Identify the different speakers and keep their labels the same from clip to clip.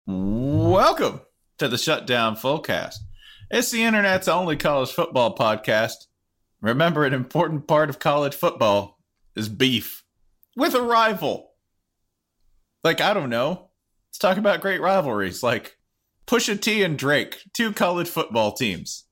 Speaker 1: Welcome to the Shutdown Fullcast. It's the internet's only college football podcast. Remember, an important part of college football is beef with a rival. Like, I don't know. Let's talk about great rivalries like Pusha T and Drake, two college football teams.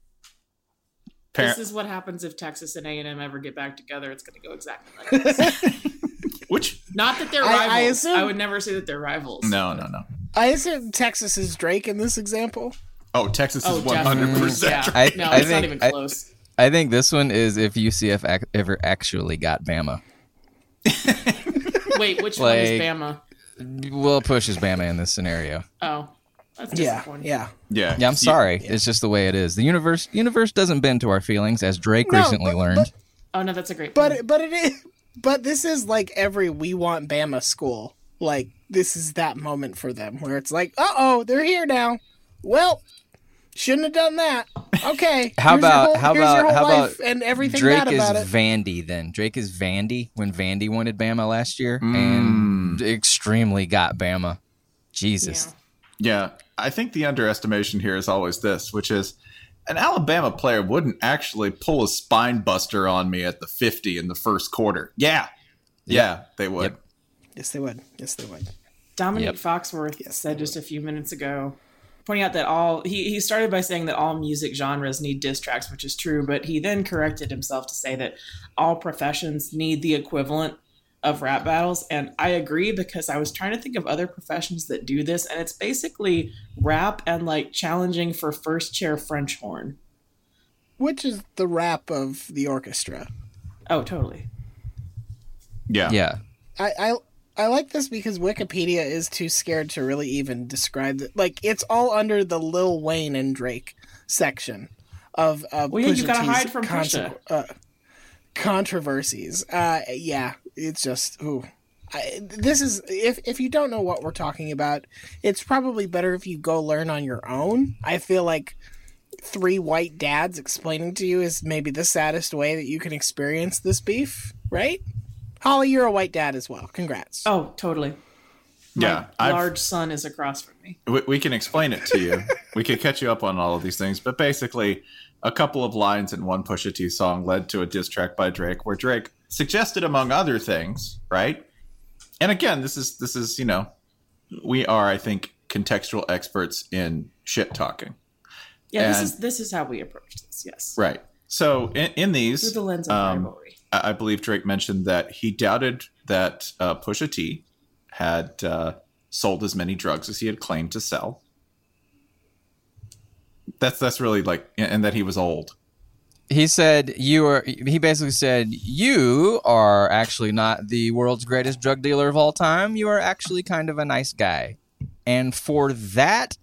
Speaker 2: This is what happens if Texas and A&M ever get back together. It's going to go exactly like this.
Speaker 1: Which?
Speaker 2: Not that they're rivals. I would never say that they're rivals.
Speaker 1: No.
Speaker 3: I assume Texas is Drake in this example.
Speaker 1: Oh, Texas is 100%.
Speaker 2: Yeah. It's not even close.
Speaker 4: I think this one is if UCF ever actually got Bama.
Speaker 2: Wait, which one is Bama?
Speaker 4: Will pushes Bama in this scenario.
Speaker 2: Oh, that's disappointing.
Speaker 3: Yeah.
Speaker 4: I'm sorry. It's just the way it is. The universe doesn't bend to our feelings, as Drake recently learned.
Speaker 2: Oh no, that's a great point.
Speaker 3: But it is. But this is like every We Want Bama school. Like, this is that moment for them where it's like, they're here now. Well, shouldn't have done that. Okay.
Speaker 4: How about
Speaker 3: and everything
Speaker 4: Drake
Speaker 3: bad about
Speaker 4: is
Speaker 3: it.
Speaker 4: Vandy then? Drake is Vandy when Vandy wanted Bama last year and extremely got Bama. Jesus.
Speaker 1: Yeah, I think the underestimation here is always this, which is an Alabama player wouldn't actually pull a spine buster on me at the 50 in the first quarter. Yeah, they would.
Speaker 4: Yep.
Speaker 3: Yes, they would.
Speaker 2: Dominique Foxworth said just a few minutes ago, pointing out that he started by saying that all music genres need diss tracks, which is true, but he then corrected himself to say that all professions need the equivalent of rap battles. And I agree, because I was trying to think of other professions that do this, and it's basically rap and like challenging for first chair French horn.
Speaker 3: Which is the rap of the orchestra.
Speaker 2: Oh, totally.
Speaker 1: Yeah.
Speaker 3: I like this because Wikipedia is too scared to really even describe it. Like, it's all under the Lil Wayne and Drake section of
Speaker 2: you gotta hide from Pusha.
Speaker 3: Controversies. It's just this is if you don't know what we're talking about, it's probably better if you go learn on your own. I feel like 3 white dads explaining to you is maybe the saddest way that you can experience this beef, right? Holly, you're a white dad as well. Congrats.
Speaker 2: Oh, totally. My large son is across from me.
Speaker 1: We can explain it to you. We could catch you up on all of these things, but basically, a couple of lines in one Pusha T song led to a diss track by Drake, where Drake suggested, among other things, right? And again, this is we are, I think, contextual experts in shit talking.
Speaker 2: Yeah, this is how we approach this. Yes,
Speaker 1: right. So in these,
Speaker 2: through the lens of rivalry,
Speaker 1: I believe Drake mentioned that he doubted that Pusha T had sold as many drugs as he had claimed to sell. That's really and that he was old.
Speaker 4: He basically said, you are actually not the world's greatest drug dealer of all time. You are actually kind of a nice guy. And for that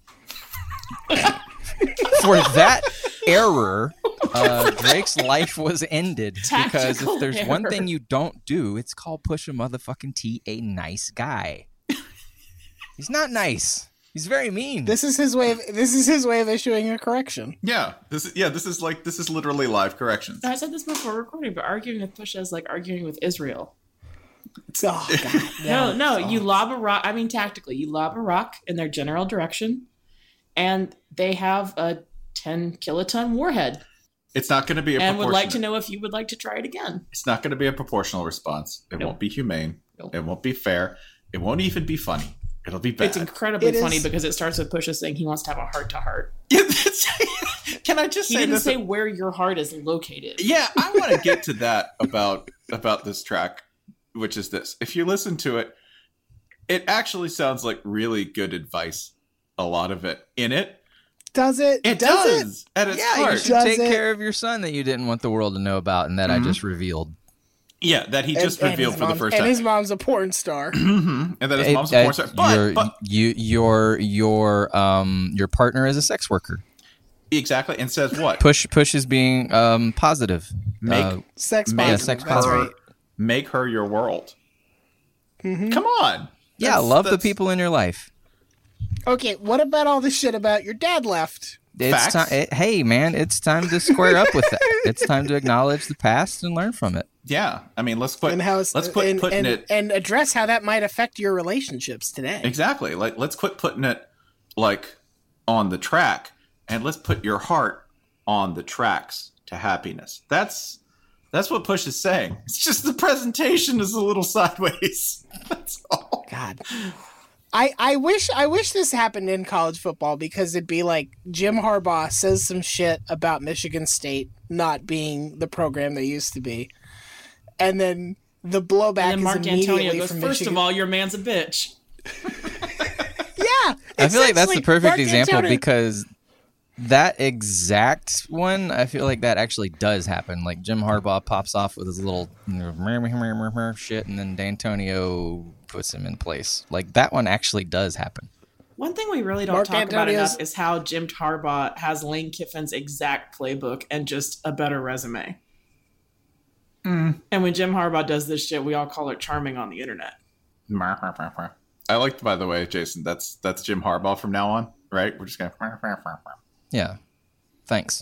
Speaker 4: error, Drake's life was ended. Because if there's one thing you don't do, it's call Pusha motherfucking T a nice guy. He's not nice. He's very mean.
Speaker 3: This is his way of issuing a correction.
Speaker 1: Yeah. This is literally live corrections.
Speaker 2: I said this before recording, but arguing with Pusha is like arguing with Israel.
Speaker 3: Oh, God.
Speaker 2: No, you lob a rock. I mean, tactically, you lob a rock in their general direction, and they have a 10 kiloton warhead.
Speaker 1: It's not going to be a
Speaker 2: and would like to know if you would like to try it again.
Speaker 1: It's not going to be a proportional response. It won't be humane. It won't be fair. It won't even be funny. It'll be bad.
Speaker 2: It's incredibly funny because it starts with Pusha saying he wants to have a heart-to-heart.
Speaker 1: Can I just say this?
Speaker 2: He didn't say where your heart is located.
Speaker 1: Yeah, I want to get to that about this track, which is this. If you listen to it, it actually sounds like really good advice. A lot of it in it.
Speaker 3: Does it?
Speaker 1: It does. At its heart.
Speaker 4: You should take care of your son that you didn't want the world to know about and that I just revealed.
Speaker 1: Yeah, that he just revealed for the first time.
Speaker 3: And his mom's a porn star.
Speaker 1: And that his mom's a porn star. But
Speaker 4: your partner is a sex worker.
Speaker 1: Exactly. And says what?
Speaker 4: Push is being positive.
Speaker 3: Sex
Speaker 4: positive.
Speaker 3: That's right.
Speaker 1: Make her your world. Mm-hmm. Come on.
Speaker 4: Love the people in your life.
Speaker 3: Okay, what about all this shit about your dad left?
Speaker 4: It's time. Hey, man, it's time to square up with that. It's time to acknowledge the past and learn from it.
Speaker 1: Yeah, I mean, let's quit putting it
Speaker 3: and address how that might affect your relationships today.
Speaker 1: Exactly. Like, let's quit putting it like on the track, and let's put your heart on the tracks to happiness. That's what Push is saying. It's just the presentation is a little sideways. That's all.
Speaker 3: God. I wish this happened in college football, because it'd be like Jim Harbaugh says some shit about Michigan State not being the program they used to be, and then the blowback is
Speaker 2: Mark
Speaker 3: immediately
Speaker 2: Antonio goes,
Speaker 3: from
Speaker 2: first
Speaker 3: Michigan.
Speaker 2: of all, your man's a bitch.
Speaker 3: Yeah,
Speaker 4: I feel like that's the perfect example, because that exact one, I feel like that actually does happen. Like Jim Harbaugh pops off with his little shit, and then D'Antonio puts him in place. Like that one actually does happen.
Speaker 2: One thing we really don't talk about enough is how Jim Harbaugh has Lane Kiffin's exact playbook and just a better resume. And when Jim Harbaugh does this shit, we all call it charming on the internet.
Speaker 1: I liked, by the way, Jason, that's Jim Harbaugh from now on, right? We're just going to...
Speaker 4: Yeah. Thanks.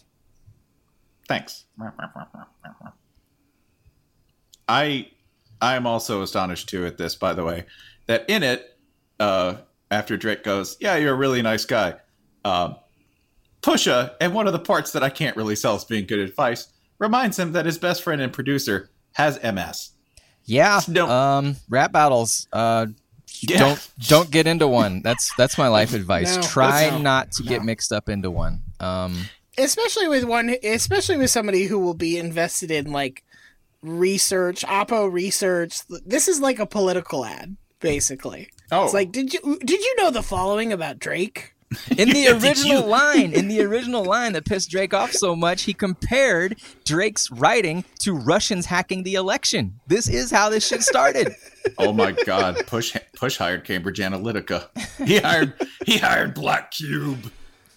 Speaker 1: I am also astonished, too, at this, by the way, that in it, after Drake goes, yeah, you're a really nice guy, Pusha, and one of the parts that I can't really sell as being good advice, reminds him that his best friend and producer has MS.
Speaker 4: Yeah. Rap battles. Don't get into one. That's my life advice. Try not to get mixed up into one.
Speaker 3: Especially with somebody who will be invested in like research, Oppo research. This is like a political ad, basically. Oh, it's like, did you know the following about Drake?
Speaker 4: In the original line that pissed Drake off so much, he compared Drake's writing to Russians hacking the election. This is how this shit started.
Speaker 1: Oh my God! Push hired Cambridge Analytica. He hired Black Cube.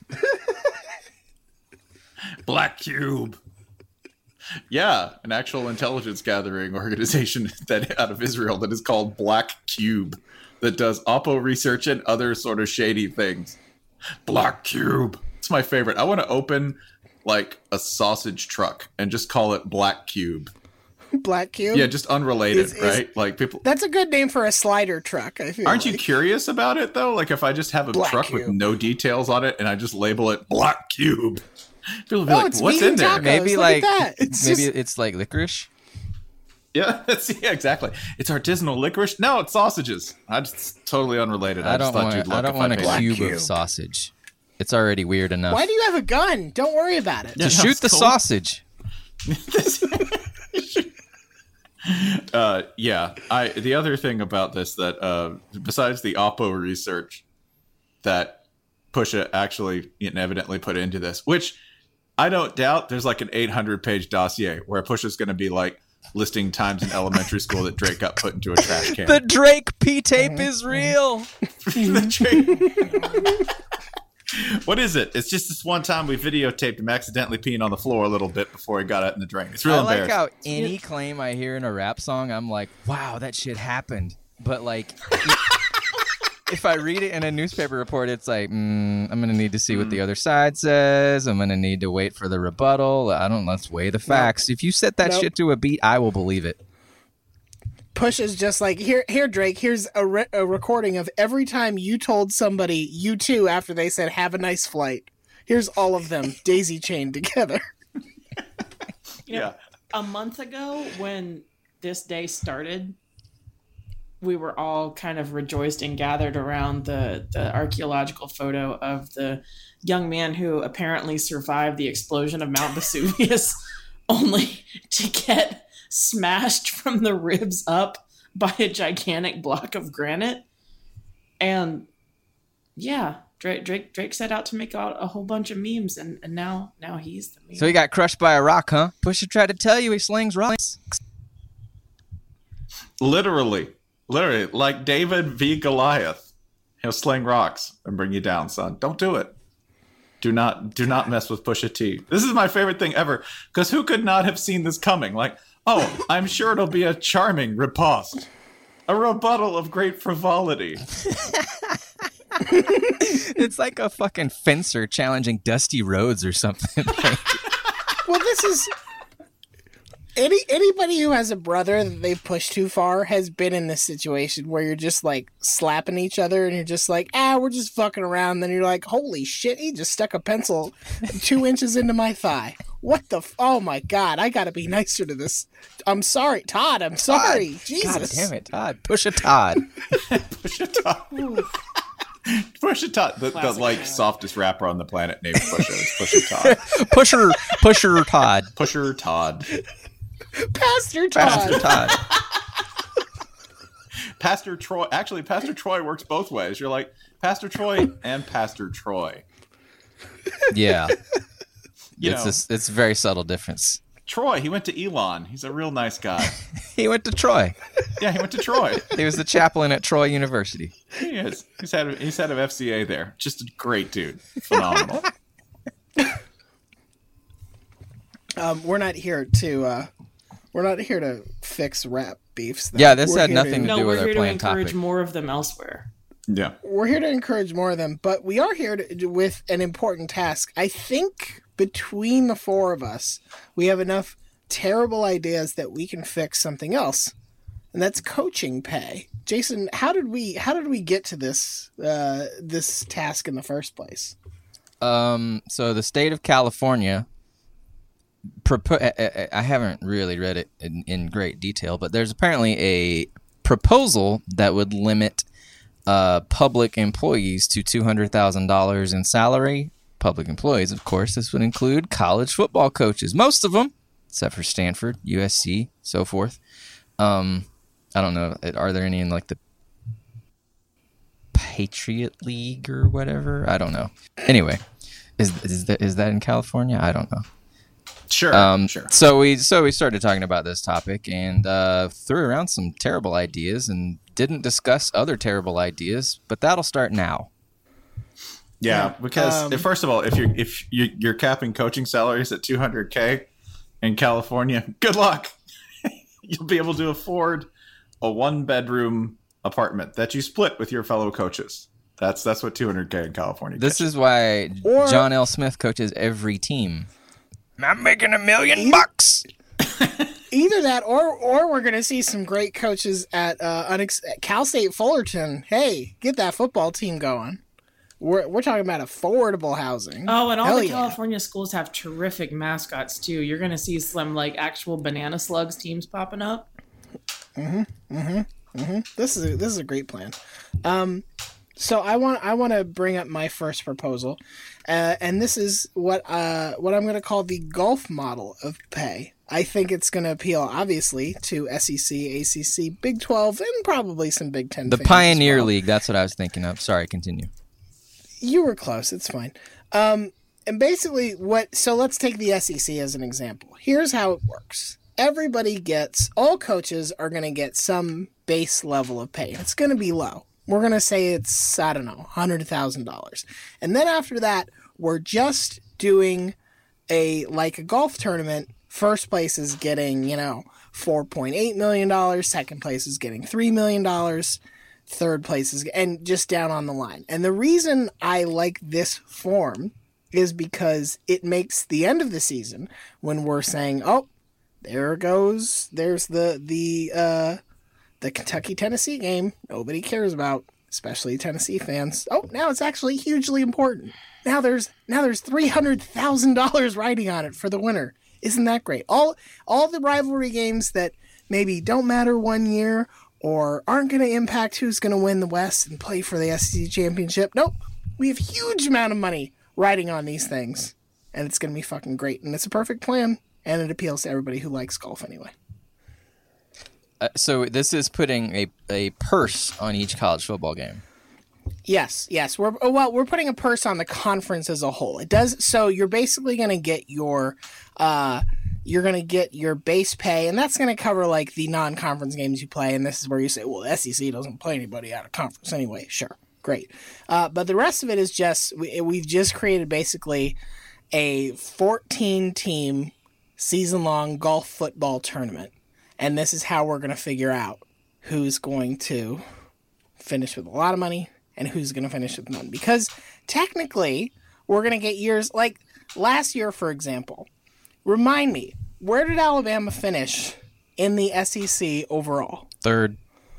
Speaker 1: Black Cube. Yeah, an actual intelligence gathering organization that out of Israel that is called Black Cube, that does Oppo research and other sort of shady things. Black Cube. It's my favorite. I want to open like a sausage truck and just call it Black Cube.
Speaker 3: Black Cube?
Speaker 1: Yeah, just unrelated, right? Like people.
Speaker 3: That's a good name for a slider truck, I feel.
Speaker 1: Aren't you curious about it though? Like if I just have a
Speaker 3: Black
Speaker 1: truck
Speaker 3: Cube
Speaker 1: with no details on it and I just label it Black Cube, people will be like, "What's in there?"
Speaker 3: Tacos.
Speaker 4: Maybe
Speaker 3: Look
Speaker 4: like
Speaker 3: at that.
Speaker 4: it's like licorice.
Speaker 1: Yeah, exactly. It's artisanal licorice. No, it's sausages. It's totally unrelated. I don't want
Speaker 4: a cube of sausage. It's already weird enough.
Speaker 3: Why do you have a gun? Don't worry about it.
Speaker 4: To shoot the sausage.
Speaker 1: The other thing about this that besides the Oppo research that Pusha actually evidently put into this, which I don't doubt, there's like an 800-page dossier where Pusha's going to be like listing times in elementary school that Drake got put into a trash can.
Speaker 4: The Drake P-tape is real.
Speaker 1: The Drake. What is it? It's just this one time we videotaped him accidentally peeing on the floor a little bit before he got out in the drain. It's real embarrassing.
Speaker 4: I like how any claim I hear in a rap song, I'm like, wow, that shit happened. But like, if I read it in a newspaper report, it's like, I'm going to need to see what the other side says. I'm going to need to wait for the rebuttal. Let's weigh the facts. If you set that shit to a beat, I will believe it.
Speaker 3: Push is just like, here, Drake, here's a recording of every time you told somebody you too after they said, have a nice flight. Here's all of them daisy chained together.
Speaker 2: A month ago when this day started, we were all kind of rejoiced and gathered around the archaeological photo of the young man who apparently survived the explosion of Mount Vesuvius only to get smashed from the ribs up by a gigantic block of granite. And yeah, Drake set out to make out a whole bunch of memes, and now he's the meme.
Speaker 4: So he got crushed by a rock, huh? Pusha tried to tell you he slings rocks.
Speaker 1: Literally, like David v. Goliath. He'll sling rocks and bring you down, son. Don't do it. Do not mess with Pusha T. This is my favorite thing ever, because who could not have seen this coming? Like, oh, I'm sure it'll be a charming riposte. A rebuttal of great frivolity.
Speaker 4: It's like a fucking fencer challenging Dusty Rhodes or something.
Speaker 3: Well, this is anybody who has a brother that they've pushed too far has been in this situation where you're just like slapping each other and you're just like, we're just fucking around. Then you're like, holy shit, he just stuck a pencil 2 inches into my thigh. What the? Oh my God, I gotta be nicer to this. I'm sorry, Todd. I'm sorry.
Speaker 4: Todd.
Speaker 3: Jesus.
Speaker 4: God damn it, Todd. Push a Todd.
Speaker 1: Push a Todd. Push a Todd. The like softest rapper on the planet named Pusha is Pusha Todd.
Speaker 4: Pusher Todd.
Speaker 1: Pusher Todd.
Speaker 3: Pastor Todd.
Speaker 1: Pastor Troy. Actually, Pastor Troy works both ways. You're like Pastor Troy and Pastor Troy.
Speaker 4: Yeah. It's a very subtle difference.
Speaker 1: Troy, he went to Elon. He's a real nice guy.
Speaker 4: He went to Troy.
Speaker 1: Yeah, he went to Troy.
Speaker 4: He was the chaplain at Troy University.
Speaker 1: He is. He's head of FCA there. Just a great dude. Phenomenal.
Speaker 3: We're not here to fix rap beefs.
Speaker 4: Yeah, this had nothing to do with our
Speaker 2: planned topic. We're here to encourage
Speaker 4: topic.
Speaker 2: more of them elsewhere.
Speaker 1: Yeah.
Speaker 3: We're here to encourage more of them, but we are here with an important task. I think between the four of us, we have enough terrible ideas that we can fix something else, and that's coaching pay. Jason, how did we get to this task in the first place?
Speaker 4: So the state of California, I haven't really read it in great detail, but there's apparently a proposal that would limit public employees to $200,000 in salary. Public employees, of course, this would include college football coaches, most of them, except for Stanford, USC, so forth. I don't know. Are there any in like the Patriot League or whatever? I don't know. Anyway, is that in California? I don't know.
Speaker 1: Sure. Sure.
Speaker 4: So we started talking about this topic and threw around some terrible ideas and didn't discuss other terrible ideas, but that'll start now.
Speaker 1: Yeah, because first of all, if you're capping coaching salaries at $200K in California, good luck. You'll be able to afford a 1-bedroom apartment that you split with your fellow coaches. That's what $200K in California.
Speaker 4: This is why John L. Smith coaches every team. I'm making $1 million.
Speaker 3: Either that, or we're going to see some great coaches at Cal State Fullerton. Hey, get that football team going. We're talking about affordable housing.
Speaker 2: Oh, and all California schools have terrific mascots too. You're going to see some like actual banana slugs teams popping up.
Speaker 3: This is a great plan. So I want to bring up my first proposal, and this is what I'm going to call the golf model of pay. I think it's going to appeal, obviously, to SEC, ACC, Big 12, and probably some Big 10
Speaker 4: The
Speaker 3: fans
Speaker 4: Pioneer
Speaker 3: as well.
Speaker 4: League, that's what I was thinking of. Sorry, continue.
Speaker 3: You were close. It's fine. And basically, so let's take the SEC as an example. Here's how it works. All coaches are going to get some base level of pay. It's going to be low. We're going to say it's, I don't know, $100,000. And then after that, we're just doing a golf tournament. First place is getting, $4.8 million. Second place is getting $3 million. Third place is, and just down on the line. And the reason I like this form is because it makes the end of the season, when we're saying, oh, there's the Kentucky-Tennessee game nobody cares about, especially Tennessee fans. Oh, now it's actually hugely important. Now there's $300,000 riding on it for the winner. Isn't that great? All the rivalry games that maybe don't matter one year or aren't going to impact who's going to win the West and play for the SEC championship. Nope. We have a huge amount of money riding on these things, and it's going to be fucking great. And it's a perfect plan, and it appeals to everybody who likes golf anyway.
Speaker 4: So this is putting a purse on each college football game.
Speaker 3: Yes. We're putting a purse on the conference as a whole. It does. So you're basically going to get your base pay, and that's going to cover like the non-conference games you play. And this is where you say, well, the SEC doesn't play anybody out of conference anyway. Sure, great. But the rest of it is just we've just created basically a 14-team season-long golf football tournament. And this is how we're going to figure out who's going to finish with a lot of money and who's going to finish with none. Because technically, we're going to get years like last year, for example. Remind me, where did Alabama finish in the SEC overall?
Speaker 4: Third.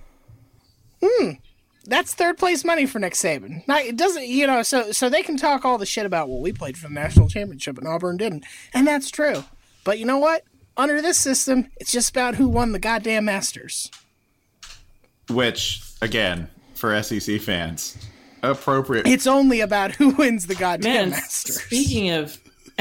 Speaker 3: That's third place money for Nick Saban. Now, it doesn't, so they can talk all the shit about, well, we played for the national championship and Auburn didn't. And that's true. But you know what? Under this system, it's just about who won the goddamn Masters. Which,
Speaker 1: again, for SEC fans, appropriate.
Speaker 3: It's only about who wins the goddamn Masters.
Speaker 2: Speaking of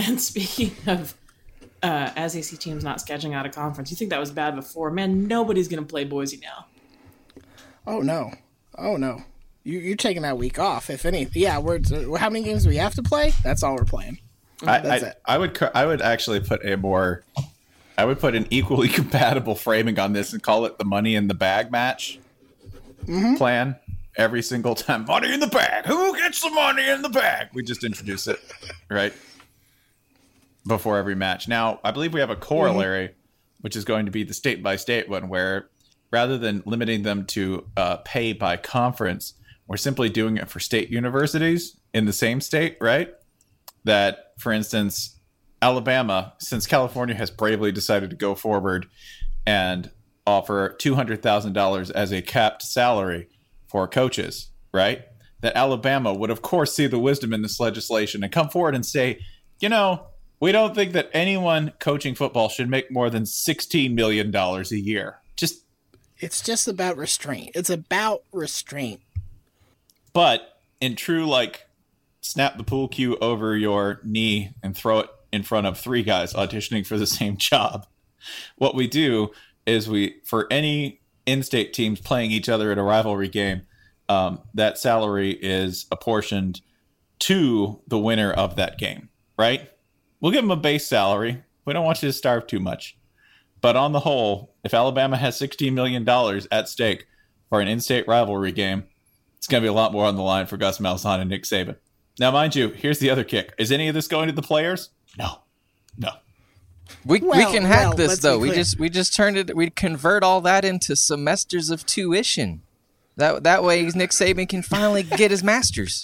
Speaker 2: SEC teams not scheduling out a conference, you think that was bad before? Man, nobody's going to play Boise now.
Speaker 3: Oh, no. You're taking that week off, if any. Yeah, how many games do we have to play? That's all we're playing. That's it.
Speaker 1: I would actually put an equally compatible framing on this and call it the money in the bag match plan every single time. Money in the bag. Who gets the money in the bag? We just introduce it, right? Before every match. Now, I believe we have a corollary, which is going to be the state-by-state one, where rather than limiting them to pay by conference, we're simply doing it for state universities in the same state, right? That, for instance, Alabama, since California has bravely decided to go forward and offer $200,000 as a capped salary for coaches, right? That Alabama would, of course, see the wisdom in this legislation and come forward and say, we don't think that anyone coaching football should make more than $16 million a year.
Speaker 3: It's just about restraint. It's about restraint.
Speaker 1: But in true, snap the pool cue over your knee and throw it in front of three guys auditioning for the same job, what we do is for any in-state teams playing each other at a rivalry game, that salary is apportioned to the winner of that game, right? We'll give them a base salary. We don't want you to starve too much. But on the whole, if Alabama has $16 million at stake for an in-state rivalry game, it's going to be a lot more on the line for Gus Malzahn and Nick Saban. Now, mind you, here's the other kick. Is any of this going to the players? No.
Speaker 4: We can hack this, though. We just turned it. We convert all that into semesters of tuition. That way, Nick Saban can finally get his master's.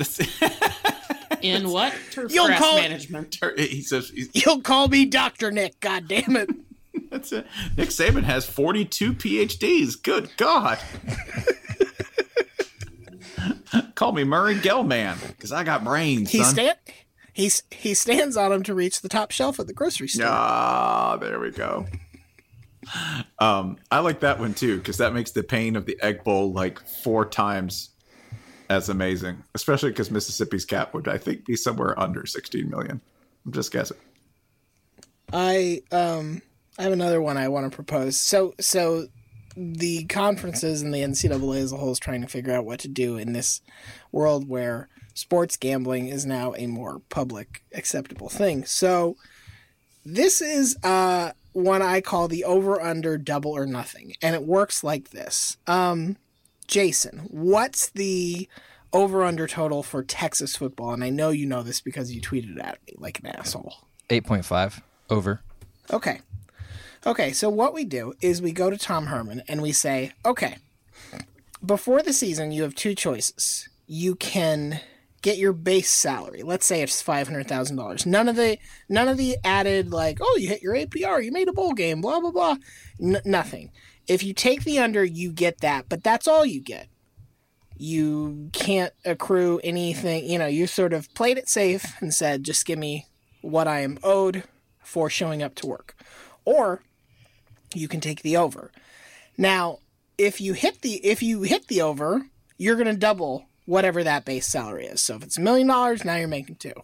Speaker 2: In what? Turf grass management.
Speaker 1: He says,
Speaker 3: "You'll call me Dr. Nick. God damn it."
Speaker 1: That's it. Nick Saban has 42 PhDs. Good God. Call me Murray Gell-Man, because I got brains, son.
Speaker 3: He stands on them to reach the top shelf at the grocery store.
Speaker 1: Ah, there we go. I like that one, too, because that makes the pain of the Egg Bowl 4 times as amazing, especially because Mississippi's cap would, I think, be somewhere under 16 million. I'm just guessing.
Speaker 3: I have another one I want to propose. So the conferences and the NCAA as a whole is trying to figure out what to do in this world where sports gambling is now a more public, acceptable thing. So this is one I call the over-under double or nothing, and it works like this. Jason, what's the over-under total for Texas football? And I know you know this because you tweeted at me like an asshole.
Speaker 4: 8.5 over.
Speaker 3: Okay, so what we do is we go to Tom Herman and we say, okay, before the season, you have 2 choices. You can get your base salary. Let's say it's $500,000. None of the added you hit your APR, you made a bowl game, blah, blah, blah. Nothing. If you take the under, you get that, but that's all you get. You can't accrue anything. You sort of played it safe and said, just give me what I am owed for showing up to work. Or you can take the over. Now, if you hit the over, you're going to double whatever that base salary is. So if it's $1 million, now you're making 2.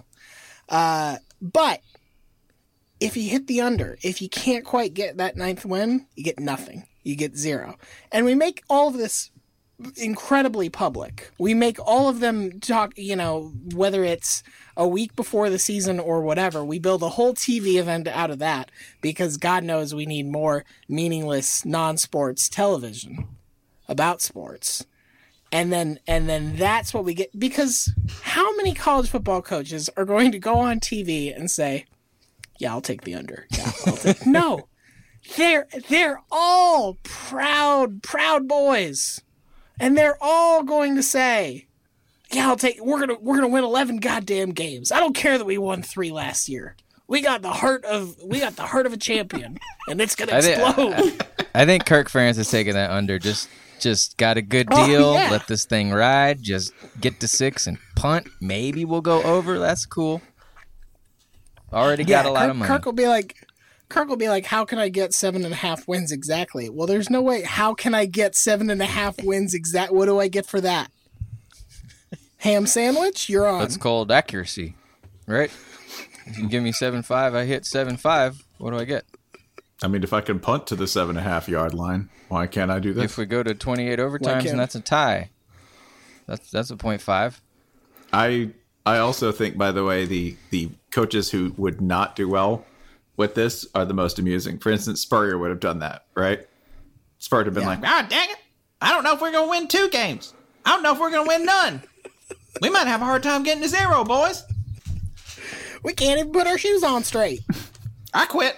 Speaker 3: But if you hit the under, if you can't quite get that 9th win, you get nothing. You get 0. And we make all of this incredibly public. We make all of them talk, whether it's a week before the season or whatever, we build a whole TV event out of that because God knows we need more meaningless non-sports television about sports. And then that's what we get, because how many college football coaches are going to go on TV and say, yeah, I'll take the under. Yeah, no. They're all proud boys. And they're all going to say, Yeah, we're gonna win 11 goddamn games. I don't care that we won 3 last year. We got the heart of a champion, and it's gonna explode.
Speaker 4: I think Kirk Ferentz is taking that under. Just got a good deal. Yeah. Let this thing ride. Just get to 6 and punt. Maybe we'll go over. That's cool. Already got a lot of money.
Speaker 3: Kirk will be like, how can I get 7.5 wins exactly? Well, there's no way. How can I get 7.5 wins exact? What do I get for that? Ham sandwich? You're on.
Speaker 4: That's called accuracy, right? If you give me 7.5, I hit 7.5. What do I get?
Speaker 1: I mean, if I can punt to the 7.5 yard line, why can't I do this?
Speaker 4: If we go to 28 overtimes and that's a tie, that's a 0.5.
Speaker 1: I also think, by the way, the coaches who would not do well with this are the most amusing. For instance, Spurrier would have done that, right? Spurrier would have been like, dang it. I don't know if we're going to win 2 games. I don't know if we're going to win none. We might have a hard time getting to 0, boys.
Speaker 3: We can't even put our shoes on straight.
Speaker 1: I quit.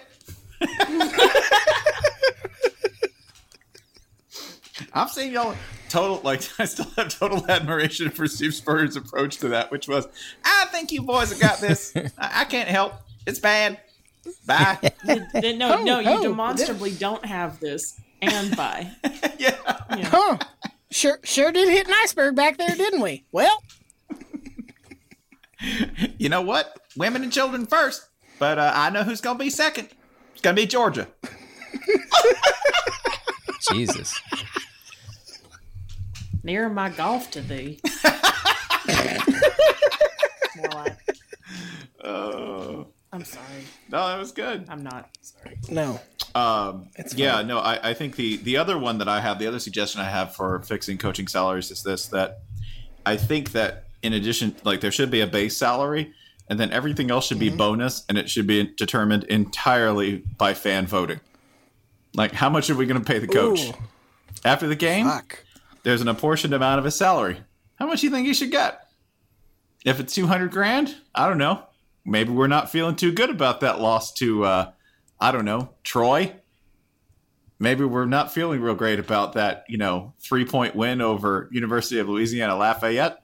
Speaker 1: I've seen y'all I still have total admiration for Steve Spurrier's approach to that, which was, I think you boys have got this. I can't help. It's bad. Bye.
Speaker 2: You demonstrably don't have this. And bye.
Speaker 1: Yeah.
Speaker 3: Huh. Sure did hit an iceberg back there, didn't we? Well.
Speaker 1: You know what? Women and children first. But I know who's going to be second. It's going to be Georgia.
Speaker 4: Jesus.
Speaker 2: Near my golf to thee. More like.
Speaker 1: Oh.
Speaker 2: I'm sorry.
Speaker 1: No, that was good.
Speaker 2: I'm not sorry.
Speaker 3: No.
Speaker 1: I think the other one that I have, the other suggestion I have for fixing coaching salaries is this, that I think that in addition, like, there should be a base salary, and then everything else should be bonus, and it should be determined entirely by fan voting. Like, how much are we going to pay the coach? Ooh. After the game, there's an apportioned amount of his salary. How much do you think he should get? If it's $200,000, I don't know. Maybe we're not feeling too good about that loss to, I don't know, Troy. Maybe we're not feeling real great about that, 3-point win over University of Louisiana Lafayette.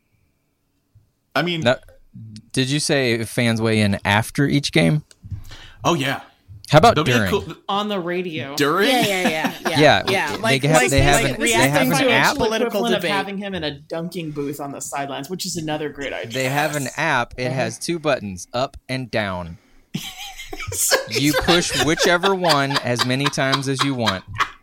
Speaker 1: I mean,
Speaker 4: did you say fans weigh in after each game?
Speaker 1: Oh yeah.
Speaker 4: How about during?
Speaker 2: On the radio.
Speaker 1: During?
Speaker 3: Yeah.
Speaker 4: They have an app.
Speaker 2: Political debate. Of having him in a dunking booth on the sidelines, which is another great idea.
Speaker 4: They have an app. It has 2 buttons, up and down. You push whichever one as many times as you want.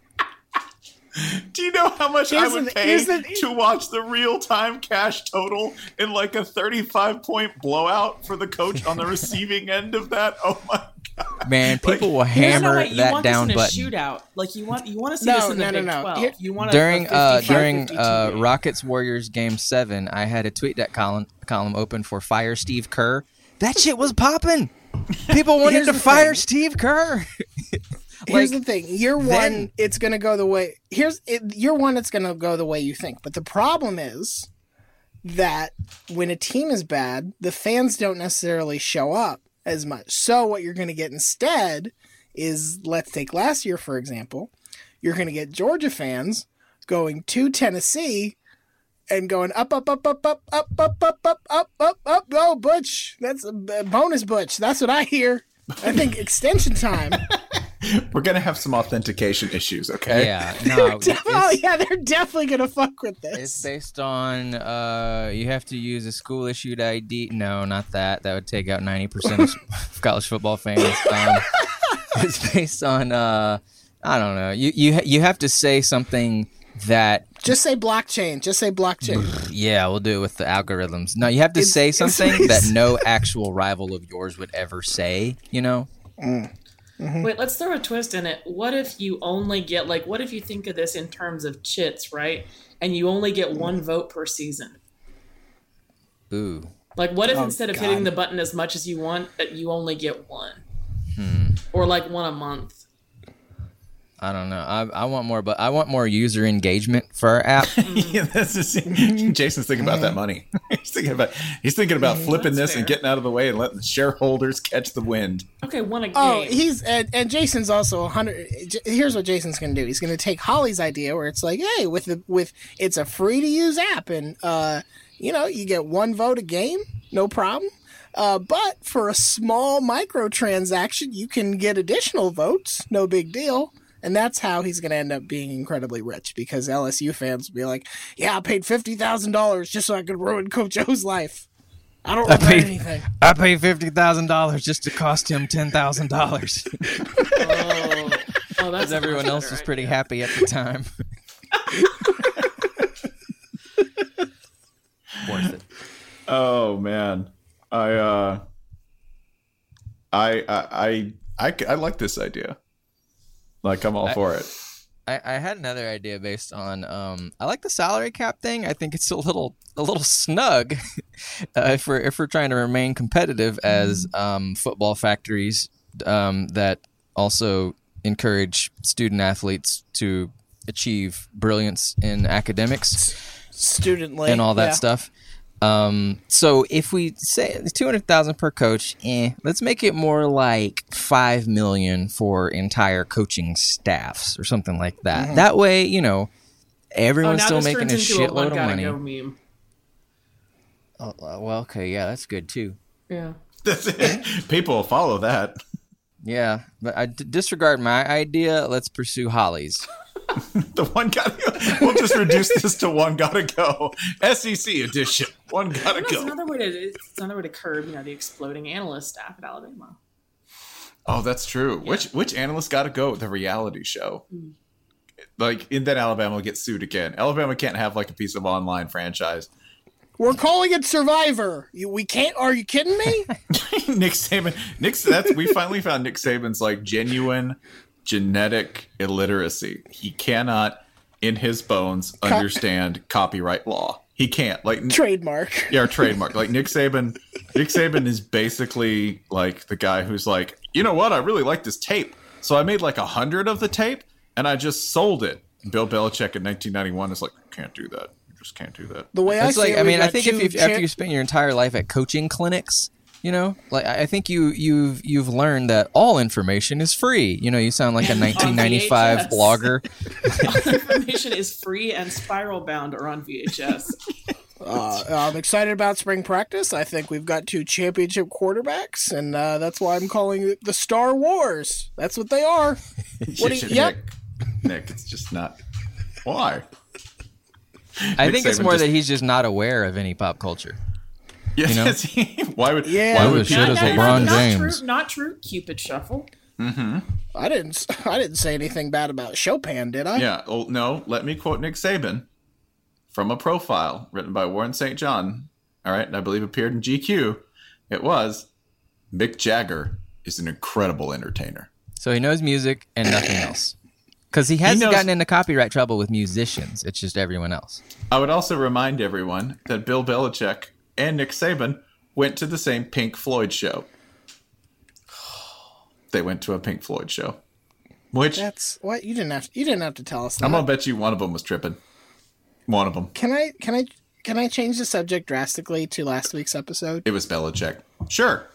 Speaker 1: Do you know how much I would pay to watch the real-time cash total in like a 35-point blowout for the coach on the receiving end of that? Oh my God.
Speaker 4: Man, people will hammer that down button.
Speaker 2: Shootout. Like you want to see this in the Big 12. You want
Speaker 4: during Rockets Warriors Game 7, I had a TweetDeck column open for Fire Steve Kerr. That shit was popping. People wanted to fire Steve Kerr.
Speaker 3: Here's the thing. Year one, it's going to go the way. Year one, it's going to go the way you think. But the problem is that when a team is bad, the fans don't necessarily show up as much. So what you're going to get instead is, let's take last year, for example. You're going to get Georgia fans going to Tennessee and going up. Oh, Butch. That's a bonus Butch. That's what I hear. I think extension time.
Speaker 1: We're going to have some authentication issues, okay?
Speaker 4: Yeah. No,
Speaker 3: they're definitely going to fuck with this.
Speaker 4: It's based on you have to use a school-issued ID. No, not that. That would take out 90% of college football fans. It's based on, I don't know. You have to say something that...
Speaker 3: Just say blockchain.
Speaker 4: Yeah, we'll do it with the algorithms. No, you have to say something that no actual rival of yours would ever say,
Speaker 2: Mm-hmm. Wait, let's throw a twist in it. What if you only get, what if you think of this in terms of chits, right? And you only get 1 vote per season?
Speaker 4: Ooh.
Speaker 2: What if instead of hitting the button as much as you want, you only get 1? Or 1 a month?
Speaker 4: I don't know. I want more, but I want more user engagement for our app.
Speaker 1: Yeah, Jason's thinking about that money. He's thinking about flipping this fair. And getting out of the way and letting the shareholders catch the wind.
Speaker 2: Okay, 1 a game.
Speaker 3: Oh, and Jason's also 100. Here's what Jason's going to do. He's going to take Holly's idea where it's like, hey, with it's a free to use app, and you get 1 vote a game, no problem. But for a small microtransaction, you can get additional votes, no big deal. And that's how he's going to end up being incredibly rich, because LSU fans will be like, yeah, I paid $50,000 just so I could ruin Coach O's life. I don't regret anything.
Speaker 4: I paid $50,000 just to cost him $10,000.
Speaker 2: Oh, that's
Speaker 4: everyone else was pretty happy at the time. Worth it.
Speaker 1: Oh man, I like this idea. Like, I'm all for it.
Speaker 4: I had another idea based on I like the salary cap thing. I think it's a little snug if we're trying to remain competitive as football factories that also encourage student athletes to achieve brilliance in academics,
Speaker 3: student-led,
Speaker 4: and all that stuff. So if we say $200,000 per coach, let's make it more like $5 million for entire coaching staffs or something like that. Mm-hmm. That way, everyone's still making a shitload of money.
Speaker 2: Meme.
Speaker 4: Oh, well, okay, yeah, that's good too.
Speaker 2: Yeah,
Speaker 1: that's it. People will follow that.
Speaker 4: Yeah, but I disregard my idea. Let's pursue Holly's.
Speaker 1: The one gotta go. We'll just reduce this to one gotta go. SEC edition. One gotta go.
Speaker 2: It's another way to curb, the exploding analyst staff at Alabama.
Speaker 1: Oh, that's true. Yeah. Which analyst gotta go? The reality show. Like, and then Alabama will get sued again. Alabama can't have like a piece of online franchise.
Speaker 3: We're calling it Survivor. We can't. Are you kidding me?
Speaker 1: Nick Saban. We finally found Nick Saban's like genuine genetic illiteracy. He cannot, in his bones, understand copyright law. He can't. Like
Speaker 3: trademark.
Speaker 1: Yeah, trademark. Like Nick Saban. Nick Saban is basically like the guy who's like, you know what? I really like this tape, so I made like 100 of the tape, and I just sold it. Bill Belichick in 1991 is like, can't do that. You just can't do that.
Speaker 3: The way I see it,
Speaker 4: I think after you spend your entire life at coaching clinics, like I think you've learned that all information is free. You sound like a 1995 blogger.
Speaker 2: All information is free and spiral bound or on VHS.
Speaker 3: I'm excited about spring practice. I think we've got 2 championship quarterbacks, and that's why I'm calling it the Star Wars. That's what they are.
Speaker 1: Nick, it's just not. Why?
Speaker 4: I think it's more that he's just not aware of any pop culture.
Speaker 1: Yes, why would shit
Speaker 4: as LeBron James?
Speaker 2: Not true. Cupid Shuffle.
Speaker 1: Mm-hmm.
Speaker 3: I didn't say anything bad about Chopin, did I?
Speaker 1: Yeah. Oh no. Let me quote Nick Saban from a profile written by Warren St. John. All right, and I believe appeared in GQ. It was Mick Jagger is an incredible entertainer.
Speaker 4: So he knows music and nothing else. Because he hasn't gotten into copyright trouble with musicians. It's just everyone else.
Speaker 1: I would also remind everyone that Bill Belichick and Nick Saban went to the same Pink Floyd show. They went to a Pink Floyd show. Which
Speaker 3: that's what you didn't have to tell us that.
Speaker 1: I'm gonna bet you one of them was tripping. One of them.
Speaker 3: Can I change the subject drastically to last week's episode?
Speaker 1: It was Belichick. Sure.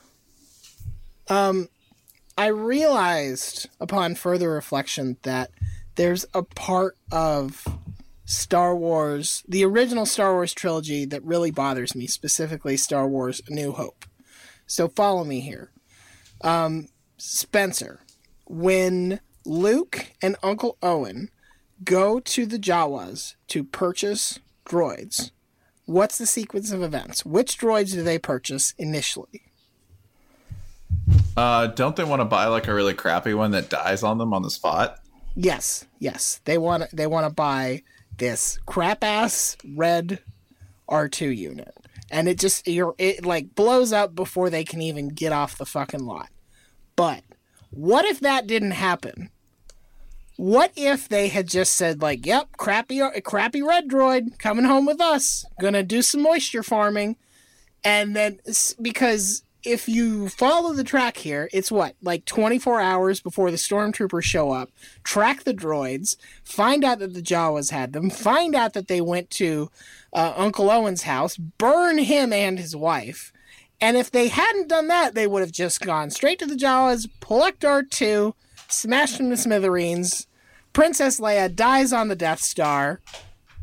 Speaker 3: I realized upon further reflection that there's a part of Star Wars, the original Star Wars trilogy, that really bothers me, specifically Star Wars A New Hope. So follow me here. Spencer, when Luke and Uncle Owen go to the Jawas to purchase droids, what's the sequence of events? Which droids do they purchase initially?
Speaker 1: Don't they want to buy like a really crappy one that dies on them on the spot?
Speaker 3: Yes. They want to buy this crap ass red R2 unit, and it like blows up before they can even get off the fucking lot. But what if that didn't happen? What if they had just said like, "Yep, crappy red droid coming home with us, gonna do some moisture farming," and then because if you follow the track here, it's like 24 hours before the stormtroopers show up, track the droids, find out that the Jawas had them, find out that they went to Uncle Owen's house, burn him and his wife. And if they hadn't done that, they would have just gone straight to the Jawas, plucked R2, smashed him to smithereens. Princess Leia dies on the Death Star.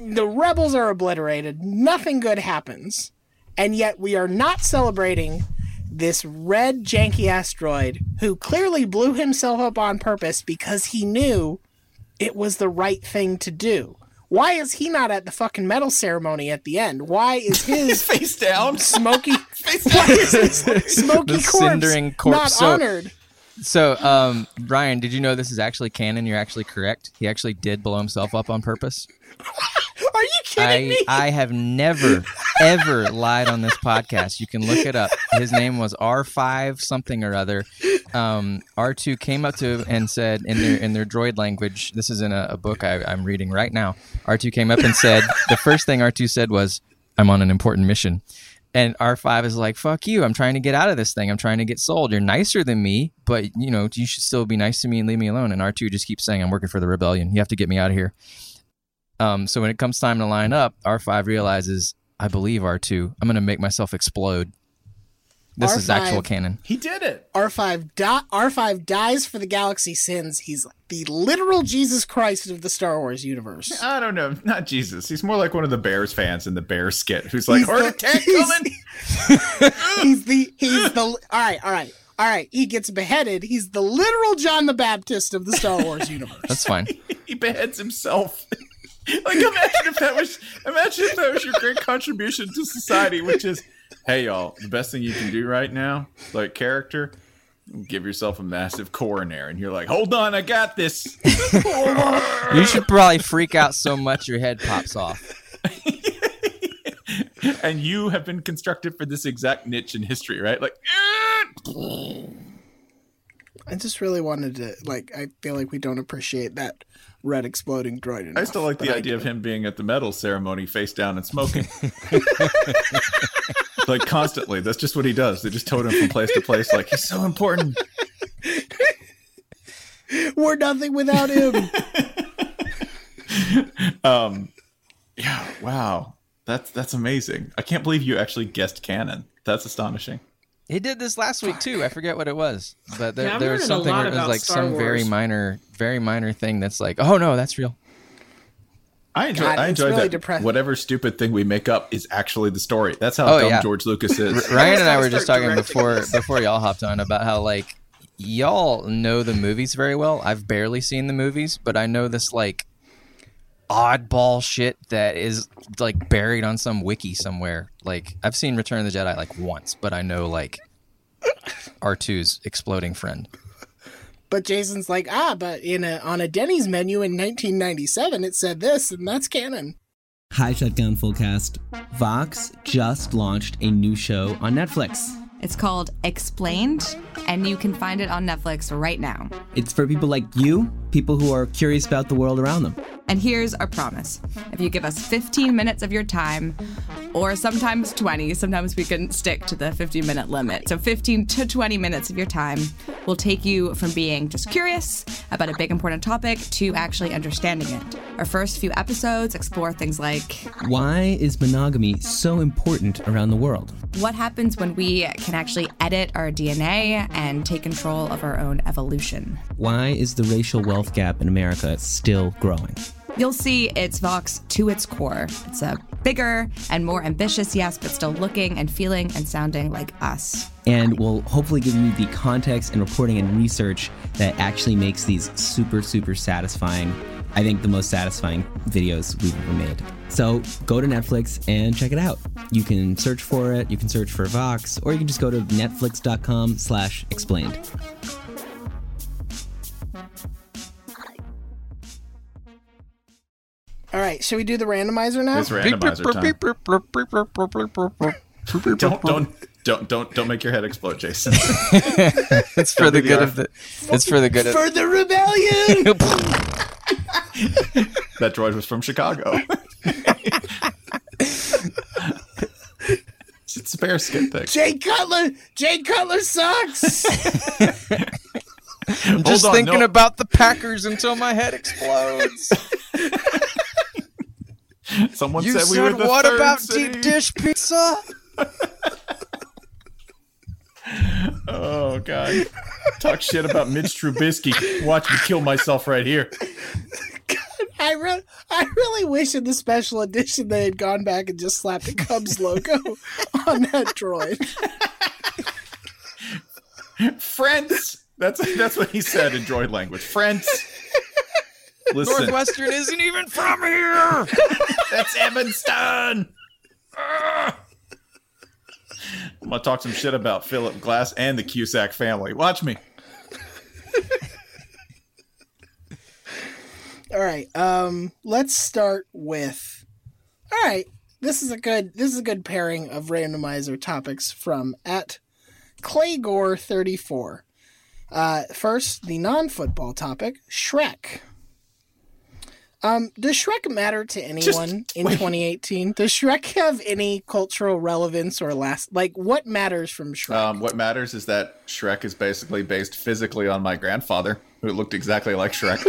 Speaker 3: the rebels are obliterated. Nothing good happens. And yet we are not celebrating this red janky asteroid who clearly blew himself up on purpose because he knew it was the right thing to do. Why is he not at the fucking medal ceremony at the end? Why is his
Speaker 1: face down,
Speaker 3: smoky? Why is his smoky corpse not honored?
Speaker 4: So, Brian, did you know this is actually canon? You're actually correct. He actually did blow himself up on purpose.
Speaker 3: Are you kidding me?
Speaker 4: I have never, ever lied on this podcast. You can look it up. His name was R5 something or other. R2 came up to him and said in their droid language, this is in a book I'm reading right now. R2 came up and said, the first thing R2 said was, "I'm on an important mission." And R5 is like, "Fuck you. I'm trying to get out of this thing. I'm trying to get sold. You're nicer than me, but you should still be nice to me and leave me alone." And R2 just keeps saying, "I'm working for the rebellion. You have to get me out of here." So when it comes time to line up, R5 realizes, I believe R2. I'm going to make myself explode. This is actual canon.
Speaker 1: He did it.
Speaker 3: R5 dies for the galaxy's sins. He's the literal Jesus Christ of the Star Wars universe.
Speaker 1: I don't know. Not Jesus. He's more like one of the Bears fans in the Bears skit who's like, heart attack coming.
Speaker 3: He's the all right. He gets beheaded. He's the literal John the Baptist of the Star Wars universe.
Speaker 4: That's fine.
Speaker 1: He beheads himself. Like, imagine if that was your great contribution to society, which is, hey, y'all, the best thing you can do right now, like character, give yourself a massive coroner, and you're like, hold on, I got this.
Speaker 4: You should probably freak out so much your head pops off.
Speaker 1: And you have been constructed for this exact niche in history, right? Like,
Speaker 3: I just really wanted to, I feel like we don't appreciate that red exploding droid enough.
Speaker 1: I still like the idea of him being at the medal ceremony face down and smoking. Like, constantly. That's just what he does. They just tote him from place to place. Like, he's so important.
Speaker 3: We're nothing without him.
Speaker 1: Yeah, wow. That's amazing. I can't believe you actually guessed canon. That's astonishing.
Speaker 4: He did this last week too. I forget what it was, but there was something where it was like Star some Wars. very minor thing that's like, oh no, that's real.
Speaker 1: I enjoy really that. Depressing. Whatever stupid thing we make up is actually the story. That's how dumb George Lucas is.
Speaker 4: Ryan and I were just talking before y'all hopped on about how like y'all know the movies very well. I've barely seen the movies, but I know this like oddball shit that is like buried on some wiki somewhere. Like I've seen Return of the Jedi like once, but I know like R2's exploding friend.
Speaker 3: But Jason's like, but on a Denny's menu in 1997 it said this, and that's canon.
Speaker 5: Hi, Shutdown Fullcast. Vox just launched a new show on Netflix.
Speaker 6: It's called Explained, and you can find it on Netflix right now.
Speaker 5: It's for people like you, people who are curious about the world around them.
Speaker 6: And here's our promise. If you give us 15 minutes of your time, or sometimes 20, sometimes we can stick to the 15-minute limit. So 15 to 20 minutes of your time will take you from being just curious about a big important topic to actually understanding it. Our first few episodes explore things like,
Speaker 5: why is monogamy so important around the world?
Speaker 6: What happens when we can actually edit our DNA and take control of our own evolution?
Speaker 5: Why is the racial wealth gap in America still growing?
Speaker 6: You'll see it's Vox to its core. It's a bigger and more ambitious, yes, but still looking and feeling and sounding like us.
Speaker 5: And we'll hopefully give you the context and reporting and research that actually makes these super, super satisfying, I think the most satisfying videos we've ever made. So go to Netflix and check it out. You can search for it, you can search for Vox, or you can just go to netflix.com/explained.
Speaker 3: All right, should we do the randomizer now?
Speaker 1: It's randomizer time. Don't make your head explode, Jason.
Speaker 4: It's for the good of the. It's for the good of
Speaker 3: for the rebellion.
Speaker 1: That droid was from Chicago. It's a bear skin thing.
Speaker 3: Jay Cutler sucks.
Speaker 4: I'm just thinking about the Packers until my head explodes.
Speaker 1: Someone
Speaker 4: you
Speaker 1: said we were the
Speaker 4: what
Speaker 1: third
Speaker 4: about
Speaker 1: city?
Speaker 4: deep dish pizza?
Speaker 1: Oh God! Talk shit about Mitch Trubisky. Watch me kill myself right here.
Speaker 3: God, I I really wish in the special edition they had gone back and just slapped a Cubs logo on that droid.
Speaker 1: Friends. That's what he said in droid language. Friends. Listen.
Speaker 4: Northwestern isn't even from here.
Speaker 1: That's Evanston. I'm gonna talk some shit about Philip Glass and the Cusack family. Watch me.
Speaker 3: All right. Let's start with. All right. This is a good pairing of randomizer topics from at Claygore34. First, the non-football topic, Shrek. Does Shrek matter to anyone in 2018? Does Shrek have any cultural relevance or what matters from Shrek?
Speaker 1: What matters is that Shrek is basically based physically on my grandfather, who looked exactly like Shrek.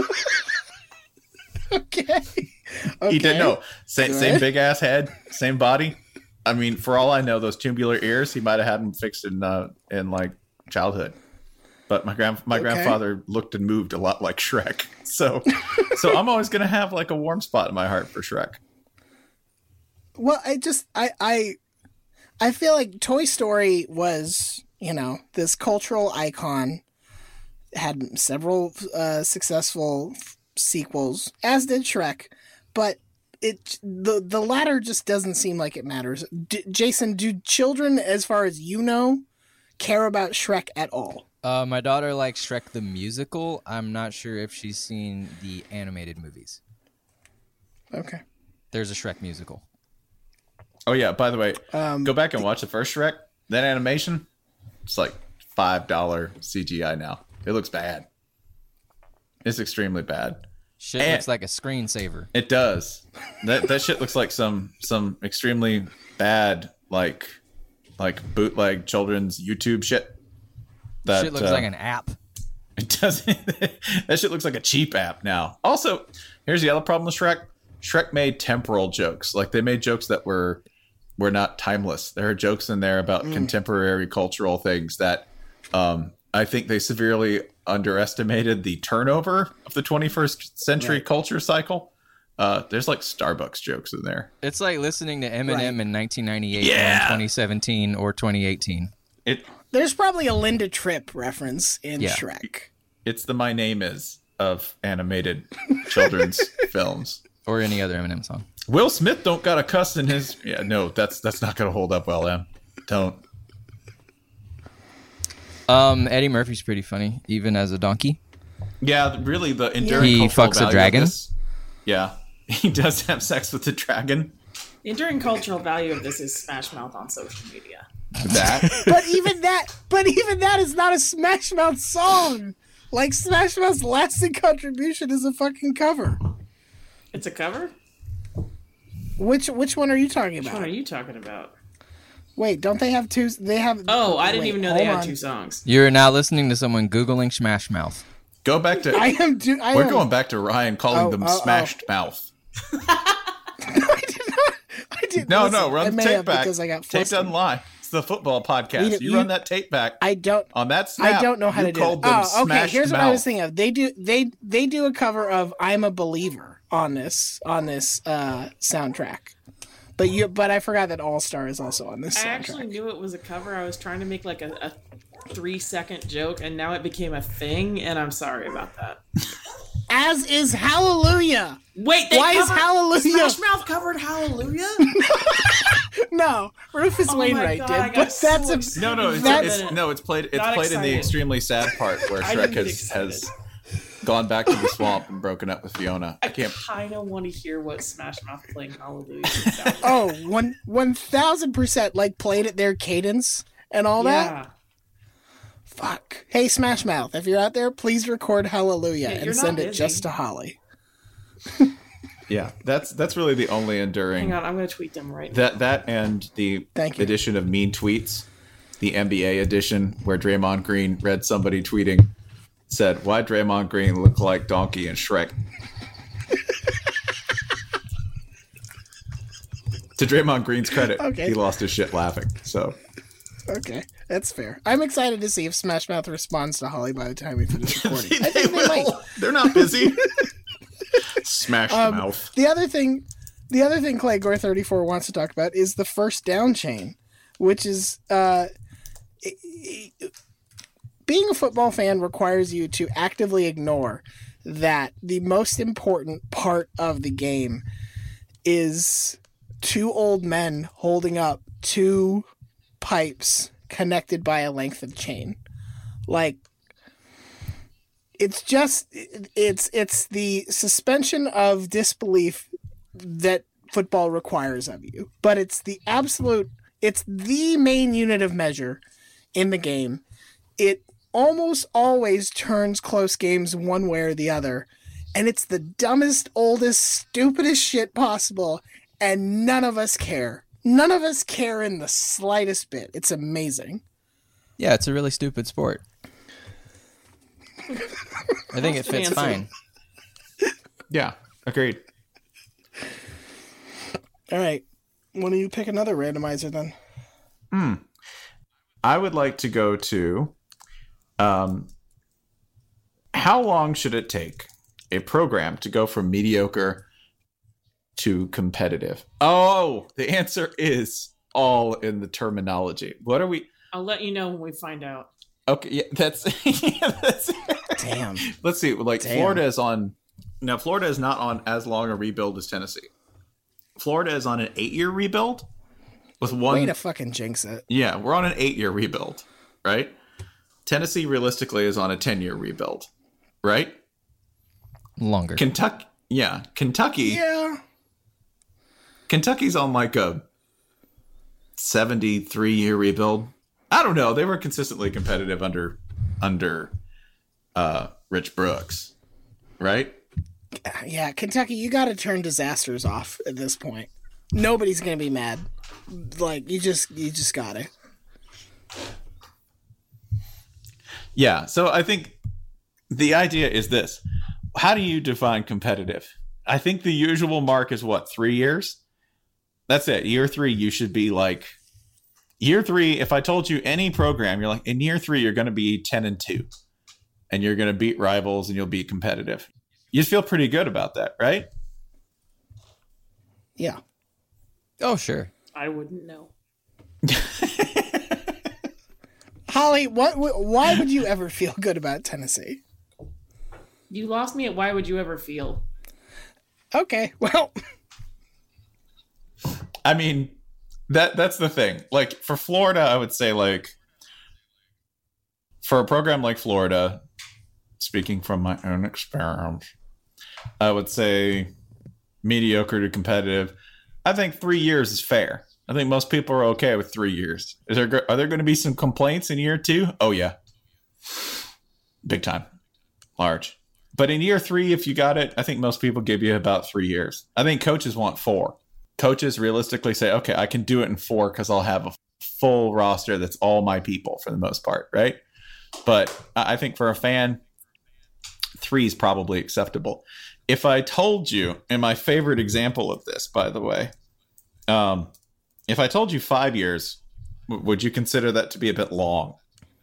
Speaker 3: Okay.
Speaker 1: He didn't know. Same big ass head, same body. I mean, for all I know, those tubular ears, he might have had them fixed in like childhood. But my grandfather looked and moved a lot like Shrek. So I'm always gonna have like a warm spot in my heart for Shrek.
Speaker 3: Well, I feel like Toy Story was, this cultural icon, had several successful sequels, as did Shrek, but the latter just doesn't seem like it matters. Jason, do children, as far as you know, care about Shrek at all?
Speaker 4: My daughter likes Shrek the musical. I'm not sure if she's seen the animated movies.
Speaker 3: Okay.
Speaker 4: There's a Shrek musical.
Speaker 1: Oh yeah, by the way, go back and watch the first Shrek. That animation, it's like $5 CGI now. It looks bad. It's extremely bad.
Speaker 4: Shit looks like a screensaver.
Speaker 1: It does. That shit looks like some extremely bad like bootleg children's YouTube shit. That
Speaker 4: shit looks like an app.
Speaker 1: It doesn't. That shit looks like a cheap app now. Also, here's the other problem with Shrek. Shrek made temporal jokes. Like, they made jokes that were not timeless. There are jokes in there about contemporary cultural things that I think they severely underestimated the turnover of the 21st century culture cycle. There's like Starbucks jokes in there.
Speaker 4: It's like listening to Eminem in 1998 or in 2017 or 2018.
Speaker 3: There's probably a Linda Tripp reference in Shrek.
Speaker 1: It's the My Name Is of animated children's films.
Speaker 4: Or any other Eminem song.
Speaker 1: Will Smith don't got a cuss in his... Yeah, no, that's not going to hold up well, Em. Don't.
Speaker 4: Eddie Murphy's pretty funny, even as a donkey.
Speaker 1: Yeah, really, the enduring
Speaker 4: he
Speaker 1: cultural
Speaker 4: fucks
Speaker 1: value
Speaker 4: a dragon.
Speaker 1: of this, yeah, he does have sex with the dragon.
Speaker 2: The enduring cultural value of this is Smash Mouth on social media.
Speaker 3: But even that is not a Smash Mouth song. Like, Smash Mouth's lasting contribution is a fucking cover.
Speaker 2: It's a cover?
Speaker 3: Which one are you talking about?
Speaker 2: Which one are you talking about?
Speaker 3: Wait, don't they have two? They have.
Speaker 2: Oh, I didn't even know they had two songs.
Speaker 4: You're now listening to someone Googling Smash Mouth.
Speaker 1: Go back to. We're going back to Ryan calling them Smashed Mouth.
Speaker 3: I did not.
Speaker 1: No, run the tape back.
Speaker 3: Because I got
Speaker 1: tape doesn't lie. It's the football podcast. You run that tape back.
Speaker 3: I don't.
Speaker 1: On that snap,
Speaker 3: I don't know how to do it. Oh, okay. Here's what
Speaker 1: Mouth.
Speaker 3: I was thinking of. They do a cover of "I'm a Believer" on this soundtrack. But I forgot that All Star is also on this soundtrack.
Speaker 2: I actually knew it was a cover. I was trying to make like a 3-second joke, and now it became a thing, and I'm sorry about that.
Speaker 3: As is Hallelujah.
Speaker 2: Wait,
Speaker 3: why is Hallelujah?
Speaker 2: Smash Mouth covered Hallelujah?
Speaker 3: No, Rufus Wainwright did. But that's
Speaker 1: it's played in the extremely sad part where Shrek has gone back to the swamp and broken up with Fiona.
Speaker 2: I kind of want to hear what Smash Mouth playing Hallelujah.
Speaker 3: Oh, 1000% like played at their cadence and all that. Fuck. Hey, Smash Mouth, if you're out there, please record Hallelujah and send it just to Holly.
Speaker 1: Yeah, that's really the only enduring.
Speaker 2: Hang on, I'm going to tweet them right now.
Speaker 1: That and the edition of Mean Tweets, the NBA edition, where Draymond Green read somebody tweeting, said, "Why Draymond Green look like Donkey and Shrek?" To Draymond Green's credit, he lost his shit laughing. So,
Speaker 3: okay, that's fair. I'm excited to see if Smash Mouth responds to Holly by the time we finish recording.
Speaker 1: They will. They're not busy. Smash the mouth.
Speaker 3: The other thing Clay Gore 34 wants to talk about is the first down chain, which is being a football fan requires you to actively ignore that the most important part of the game is two old men holding up two pipes connected by a length of chain. Like, it's the suspension of disbelief that football requires of you. But it's the main unit of measure in the game. It almost always turns close games one way or the other. And it's the dumbest, oldest, stupidest shit possible. And none of us care. None of us care in the slightest bit. It's amazing.
Speaker 4: Yeah, it's a really stupid sport. I think it fits fine.
Speaker 1: Yeah, agreed.
Speaker 3: All right. Why don't you pick another randomizer then?
Speaker 1: I would like to go to how long should it take a program to go from mediocre to competitive? Oh, the answer is all in the terminology. What are we?
Speaker 2: I'll let you know when we find out.
Speaker 1: Okay, yeah, that's
Speaker 3: Damn.
Speaker 1: Let's see. Like, damn. Florida is not on as long a rebuild as Tennessee. Florida is on an 8-year rebuild with one.
Speaker 3: Way to fucking jinx it.
Speaker 1: Yeah, we're on an 8-year rebuild, right? Tennessee realistically is on a 10-year rebuild, right?
Speaker 4: Longer.
Speaker 1: Kentucky. Yeah. Kentucky's on like a 73-year rebuild. I don't know. They were consistently competitive under Rich Brooks, right?
Speaker 3: Yeah, Kentucky, you got to turn disasters off at this point. Nobody's going to be mad. Like, you just got to.
Speaker 1: Yeah, so I think the idea is this. How do you define competitive? I think the usual mark is what, 3 years? That's it. Year 3, you should be like, year 3, if I told you any program, you're like, in year 3, you're going to be 10-2. And you're going to beat rivals and you'll be competitive. You feel pretty good about that, right?
Speaker 3: Yeah.
Speaker 4: Oh, sure.
Speaker 2: I wouldn't know.
Speaker 3: Holly, why would you ever feel good about Tennessee?
Speaker 2: You lost me at why would you ever feel?
Speaker 3: Okay, well.
Speaker 1: I mean, that's the thing. Like, for Florida, I would say, like, for a program like Florida, speaking from my own experience, I would say mediocre to competitive. I think 3 years is fair. I think most people are okay with 3 years. Are there going to be some complaints in year 2? Oh, yeah. Big time. Large. But in year 3, if you got it, I think most people give you about 3 years. I think coaches want 4. Coaches realistically say, okay, I can do it in 4 because I'll have a full roster that's all my people for the most part, right? But I think for a fan, 3 is probably acceptable. If I told you, and my favorite example of this, by the way, if I told you 5 years, would you consider that to be a bit long?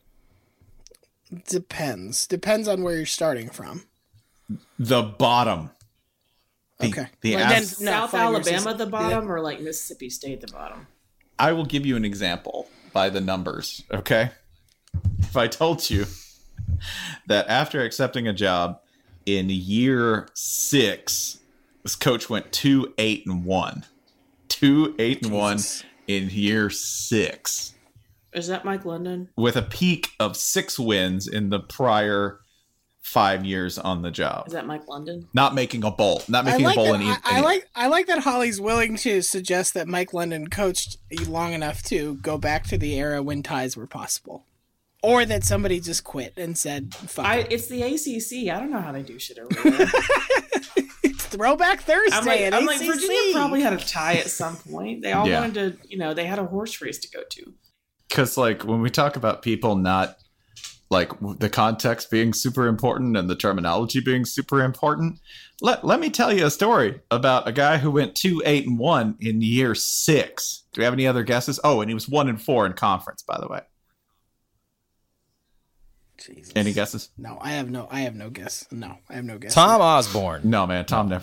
Speaker 3: Depends on where you're starting from.
Speaker 1: The bottom.
Speaker 3: Okay.
Speaker 2: South Alabama the bottom, or like Mississippi State the bottom?
Speaker 1: I will give you an example by the numbers, okay? If I told you that after accepting a job in year 6, this coach went 2-8-1. 2-8-1 in year 6.
Speaker 2: Is that Mike London?
Speaker 1: With a peak of 6 wins in the prior 5 years on the job.
Speaker 2: Is that Mike London?
Speaker 1: Not making a bowl. Not making a bowl in either.
Speaker 3: I like that Holly's willing to suggest that Mike London coached long enough to go back to the era when ties were possible. Or that somebody just quit and said, fuck it.
Speaker 2: It's the ACC. I don't know how they do shit over there.
Speaker 3: It's Throwback Thursday at ACC.
Speaker 2: Like, Virginia probably had a tie at some point. They all wanted to, they had a horse race to go to.
Speaker 1: Because, like, when we talk about people not, like, the context being super important and the terminology being super important, let me tell you a story about a guy who went 2-8-1 in year 6. Do we have any other guesses? Oh, and he was 1-4 in conference, by the way.
Speaker 3: Jesus.
Speaker 1: Any guesses?
Speaker 3: No, I have no guess. No, I have no guess.
Speaker 4: Tom Osborne.
Speaker 1: No, man. Tom never.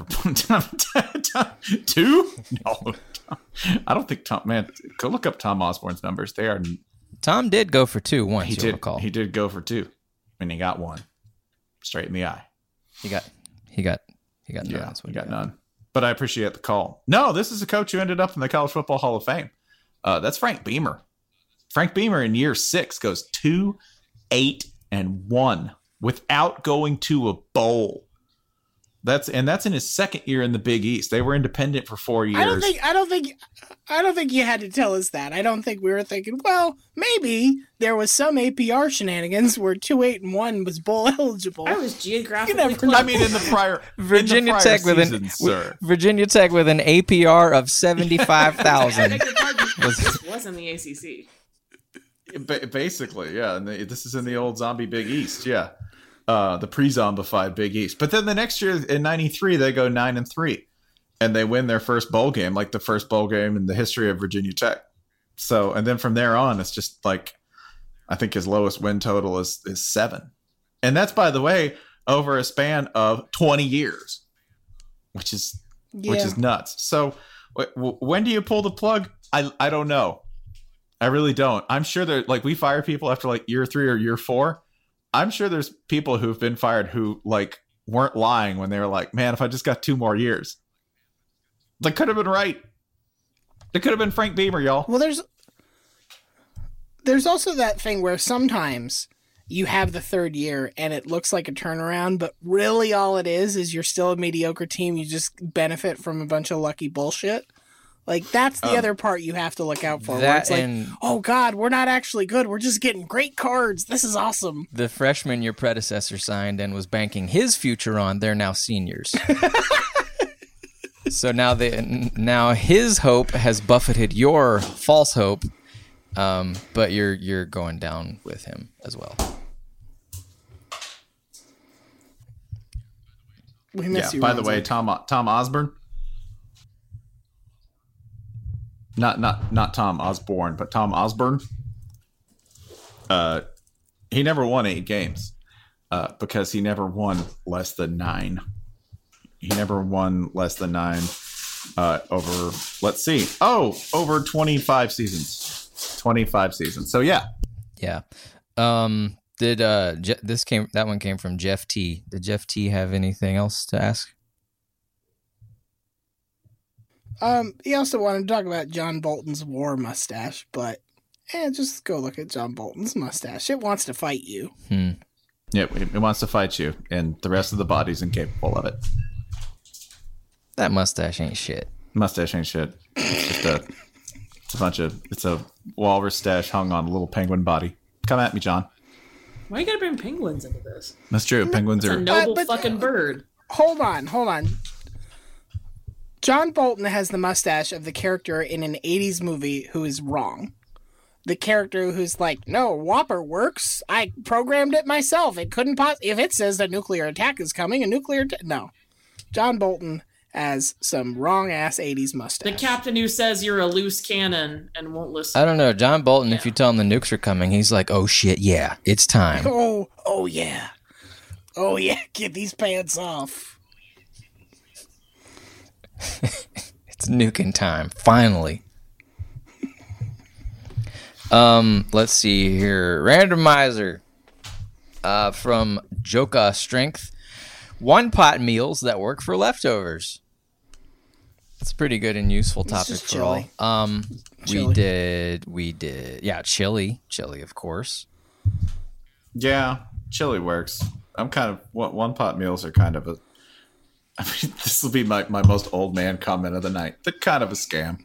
Speaker 1: Two? No. I don't think Tom. Man, go look up Tom Osborne's numbers. They are.
Speaker 4: Tom did go for 2 once.
Speaker 1: He did.
Speaker 4: Recall.
Speaker 1: He did go for 2, and he got 1 straight in the eye.
Speaker 4: He got none.
Speaker 1: Yeah, he got none. But I appreciate the call. No, this is a coach who ended up in the College Football Hall of Fame. That's Frank Beamer. Frank Beamer in year 6 goes 2-8-1 without going to a bowl. That's in his second year in the Big East. They were independent for 4 years.
Speaker 3: I don't think you had to tell us that. I don't think we were thinking, well, maybe there was some APR shenanigans where 2-8-1 was bowl eligible.
Speaker 2: I was geographically close.
Speaker 1: I mean, in the prior
Speaker 4: Virginia Tech with an APR of 75,000
Speaker 2: wasn't the ACC.
Speaker 1: Basically, yeah. And this is in the old zombie Big East, yeah. The pre-zombified Big East. But then the next year in 93, they go 9-3. And they win their first bowl game, like the first bowl game in the history of Virginia Tech. So, and then from there on, it's just like, I think his lowest win total is 7. And that's, by the way, over a span of 20 years, which is nuts. So when do you pull the plug? I don't know. I really don't. I'm sure that, like, we fire people after like year 3 or year 4. I'm sure there's people who've been fired who like weren't lying when they were like, man, if I just got 2 more years. They could have been right. They could have been Frank Beamer, y'all.
Speaker 3: Well, there's also that thing where sometimes you have the 3rd year and it looks like a turnaround, but really all it is you're still a mediocre team. You just benefit from a bunch of lucky bullshit. Like, that's the other part you have to look out for. Where it's like, oh, God, we're not actually good. We're just getting great cards. This is awesome.
Speaker 4: The freshman your predecessor signed and was banking his future on, they're now seniors. So now his hope has buffeted your false hope, but you're going down with him as well.
Speaker 3: We miss you.
Speaker 1: By the way, Tom Osborne, not Tom Osborne, but Tom Osborne. He never won 8 games because he never won less than 9. He never won less than 9 over, let's see, over 25 seasons. 25 seasons. So, yeah.
Speaker 4: Yeah. That one came from Jeff T. Did Jeff T have anything else to ask?
Speaker 3: He also wanted to talk about John Bolton's war mustache, but just go look at John Bolton's mustache. It wants to fight you.
Speaker 1: Yeah, it wants to fight you, and the rest of the body's incapable of it.
Speaker 4: That mustache ain't shit.
Speaker 1: Mustache ain't shit. It's just it's a walrus stash hung on a little penguin body. Come at me, John.
Speaker 2: Why you gotta bring penguins into this?
Speaker 1: That's true. Penguins are
Speaker 2: a noble fucking bird.
Speaker 3: Hold on. John Bolton has the mustache of the character in an 80s movie who is wrong. The character who's like, no, Whopper works. I programmed it myself. It couldn't if it says a nuclear attack is coming, no. John Bolton has some wrong-ass 80s mustache.
Speaker 2: The captain who says you're a loose cannon and won't listen.
Speaker 4: I don't know. John Bolton, if you tell him the nukes are coming, he's like, oh, shit, yeah, it's time.
Speaker 3: Oh, yeah. Oh, yeah, get these pants off.
Speaker 4: It's nuking time, finally. Let's see here. Randomizer from Joka Strength. 1-pot meals that work for leftovers. It's a pretty good and useful topic for
Speaker 3: chili.
Speaker 4: all.
Speaker 3: Chili.
Speaker 4: We did. Yeah, chili, of course.
Speaker 1: Yeah, chili works. I'm kind of 1-pot meals are kind of this will be my most old man comment of the night. They're kind of a scam.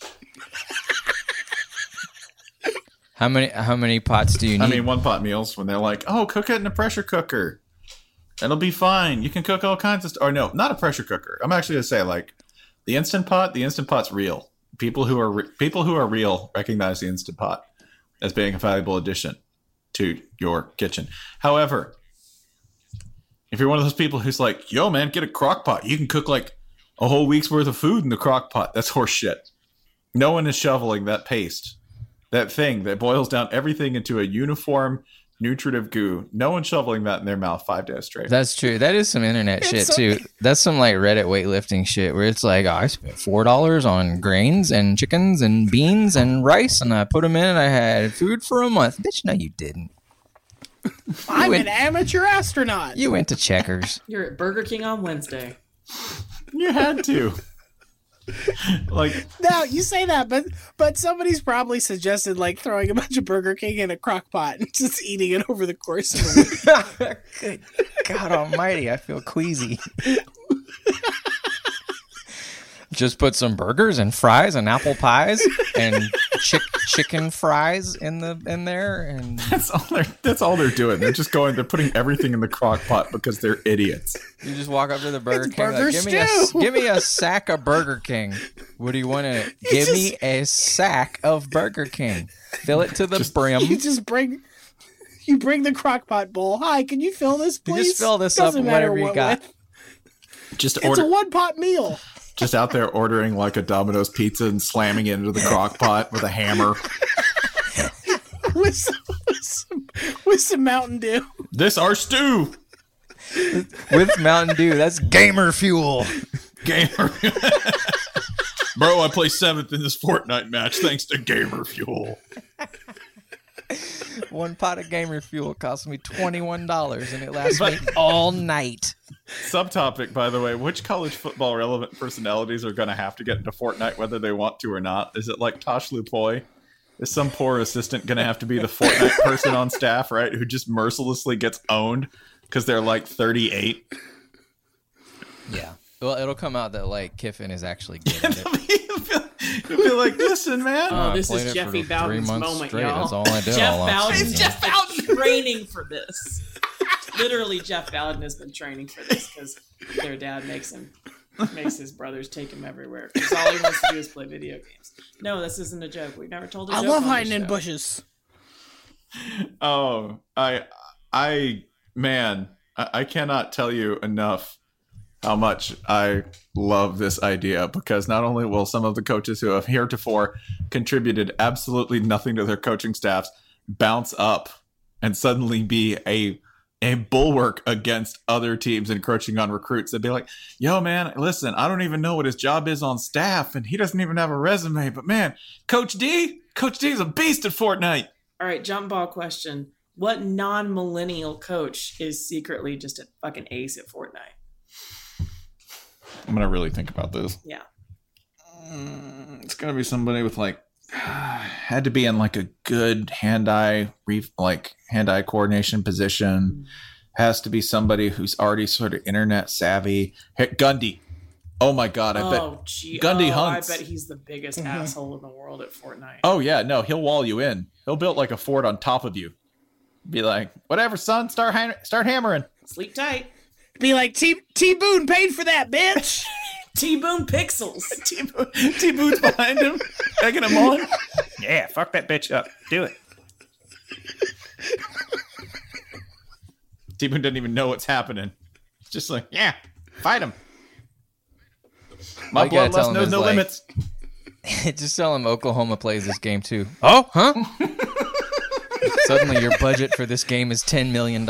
Speaker 4: How many pots do you need?
Speaker 1: I mean, 1-pot meals when they're like, oh, cook it in a pressure cooker. It'll be fine. You can cook all kinds of stuff. Or no, not a pressure cooker. I'm actually going to say, like, the Instant Pot's real. People who are real recognize the Instant Pot as being a valuable addition to your kitchen. However, if you're one of those people who's like, yo, man, get a crock pot. You can cook, like, a whole week's worth of food in the crock pot. That's horse shit. No one is shoveling that paste. That thing that boils down everything into a uniform nutritive goo. No one's shoveling that in their mouth 5 days straight.
Speaker 4: That's true. That is some internet shit too. That's some like Reddit weightlifting shit where it's like, oh, I spent $4 on grains and chickens and beans and rice, and I put them in, and I had food for a month. Bitch, no, you didn't.
Speaker 3: I'm an amateur astronaut.
Speaker 4: You went to Checkers.
Speaker 2: You're at Burger King on Wednesday.
Speaker 1: You had to. Like,
Speaker 3: now you say that, but somebody's probably suggested like throwing a bunch of Burger King in a crock pot and just eating it over the course of a week.
Speaker 4: Good God Almighty, I feel queasy. Just put some burgers and fries and apple pies and chicken fries in there, and
Speaker 1: that's all they're doing. They're just going. They're putting everything in the crock pot because they're idiots.
Speaker 4: You just walk up to the Burger
Speaker 3: It's
Speaker 4: King,
Speaker 3: burger
Speaker 4: like, give me a sack of Burger King. What do you want in it? Give me a sack of Burger King. Fill it to the brim.
Speaker 3: You bring the crock pot bowl. Hi, can you fill this, please?
Speaker 4: You just fill this up with whatever you got.
Speaker 1: Just
Speaker 3: It's a one-pot meal.
Speaker 1: Just out there ordering like a Domino's pizza and slamming it into the crock pot with a hammer.
Speaker 3: with some Mountain Dew.
Speaker 1: This our stew.
Speaker 4: With Mountain Dew. That's gamer fuel.
Speaker 1: Gamer. Bro, I play 7th in this Fortnite match thanks to gamer fuel.
Speaker 4: One pot of gamer fuel cost me $21, and it lasts me all night.
Speaker 1: Subtopic, by the way, which college football relevant personalities are going to have to get into Fortnite whether they want to or not? Is it like Tosh Lupoi? Is some poor assistant going to have to be the Fortnite person on staff, right, who just mercilessly gets owned because they're like 38?
Speaker 4: Yeah. Well, it'll come out that like Kiffin is actually good at it.
Speaker 1: You'll be like, listen, man.
Speaker 2: Oh, this is Jeffy Bowden's moment,
Speaker 4: straight.
Speaker 2: y'all.
Speaker 4: That's all I did.
Speaker 2: Jeff Bowden training for this. Literally, Jeff Bowden has been training for this because their dad makes his brothers take him everywhere. Because all he wants to do is play video games. No, this isn't a joke. We've never told a joke.
Speaker 3: I love hiding in bushes.
Speaker 1: Oh, I cannot tell you enough how much I love this idea, because not only will some of the coaches who have heretofore contributed absolutely nothing to their coaching staffs bounce up and suddenly be a bulwark against other teams encroaching on recruits. They'd be like, yo, man, listen, I don't even know what his job is on staff, and he doesn't even have a resume, but man, Coach D is a beast at Fortnite.
Speaker 2: All right, jump ball question. What non-millennial coach is secretly just a fucking ace at Fortnite?
Speaker 1: I'm going to really think about this.
Speaker 2: Yeah.
Speaker 1: It's going to be somebody with like, had to be in like a good hand-eye coordination position. Mm-hmm. Has to be somebody who's already sort of internet savvy. Hey, Gundy. Oh my God. Gundy Hunts.
Speaker 2: I bet he's the biggest asshole in the world at Fortnite.
Speaker 1: Oh yeah. No, he'll wall you in. He'll build like a fort on top of you. Be like, whatever, son, start hammering.
Speaker 2: Sleep tight.
Speaker 3: Be like, T-Boone paid for that, bitch.
Speaker 2: T-Boone Pixels.
Speaker 1: T-Boone's behind him, egging him on. Yeah, fuck that bitch up. Do it. T-Boone doesn't even know what's happening. It's just like, yeah, fight him. My bloodlust knows no limits.
Speaker 4: Just tell him Oklahoma plays this game too. Oh, huh? Suddenly your budget for this game is $10 million.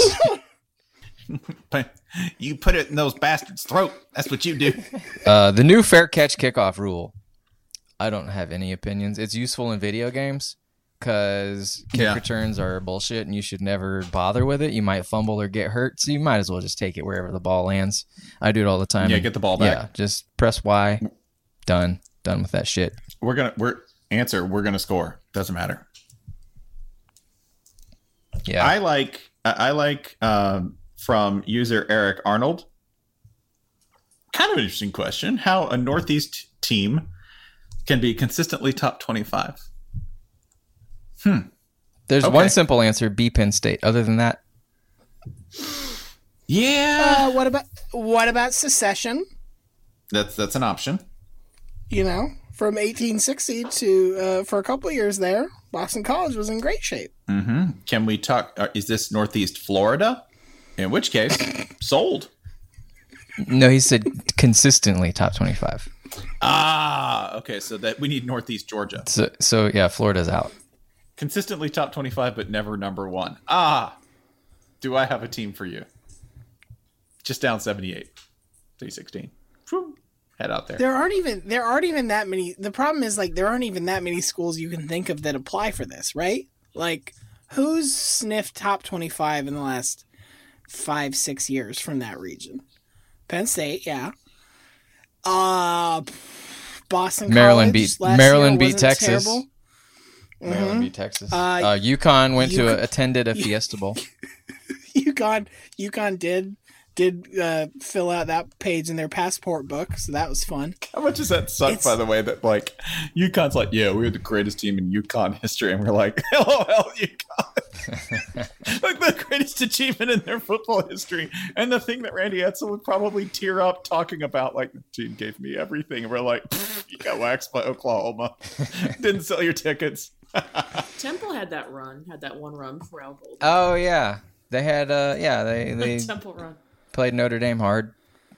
Speaker 1: You put it in those bastards' throat. That's what you do.
Speaker 4: The new fair catch kickoff rule. I don't have any opinions. It's useful in video games because kick returns are bullshit and you should never bother with it. You might fumble or get hurt, so you might as well just take it wherever the ball lands. I do it all the time.
Speaker 1: Yeah, get the ball back.
Speaker 4: Yeah, just press Y. Done with that shit.
Speaker 1: We're gonna score. Doesn't matter. Yeah, I like from user Eric Arnold. Kind of an interesting question. How a Northeast team can be consistently top 25.
Speaker 4: There's one simple answer: be Penn State. Other than that,
Speaker 1: yeah.
Speaker 3: What about secession?
Speaker 1: That's an option.
Speaker 3: You know, from 1860 to for a couple of years there, Boston College was in great shape.
Speaker 1: Mm-hmm. Can we talk? Is this Northeast Florida? In which case, sold.
Speaker 4: No, he said consistently top 25.
Speaker 1: Ah, okay. So that we need Northeast Georgia.
Speaker 4: So yeah, Florida's out.
Speaker 1: Consistently top 25, but never number 1. Do I have a team for you? Just down 78. 316. Head out there.
Speaker 3: There aren't even that many. The problem is, like, there aren't even that many schools you can think of that apply for this, right? Like, who's sniffed top 25 in the last 5-6 years from that region? Penn State, yeah. Boston
Speaker 4: Maryland
Speaker 3: College
Speaker 4: beat Maryland
Speaker 3: year
Speaker 4: beat Texas.
Speaker 3: Terrible.
Speaker 4: Maryland beat Texas. UConn attended a Fiesta Bowl.
Speaker 3: UConn did fill out that page in their passport book, so that was fun.
Speaker 1: How much does that suck, by the way, that, like, UConn's like, yeah, we're the greatest team in UConn history, and we're like, LOL, UConn. Like, the greatest achievement in their football history. And the thing that Randy Edsall would probably tear up talking about, like, the team gave me everything, and we're like, you got waxed by Oklahoma. Didn't sell your tickets.
Speaker 2: Temple had that one run before Al Golden.
Speaker 4: Oh, yeah. They had, they
Speaker 2: Temple run.
Speaker 4: Played Notre Dame hard.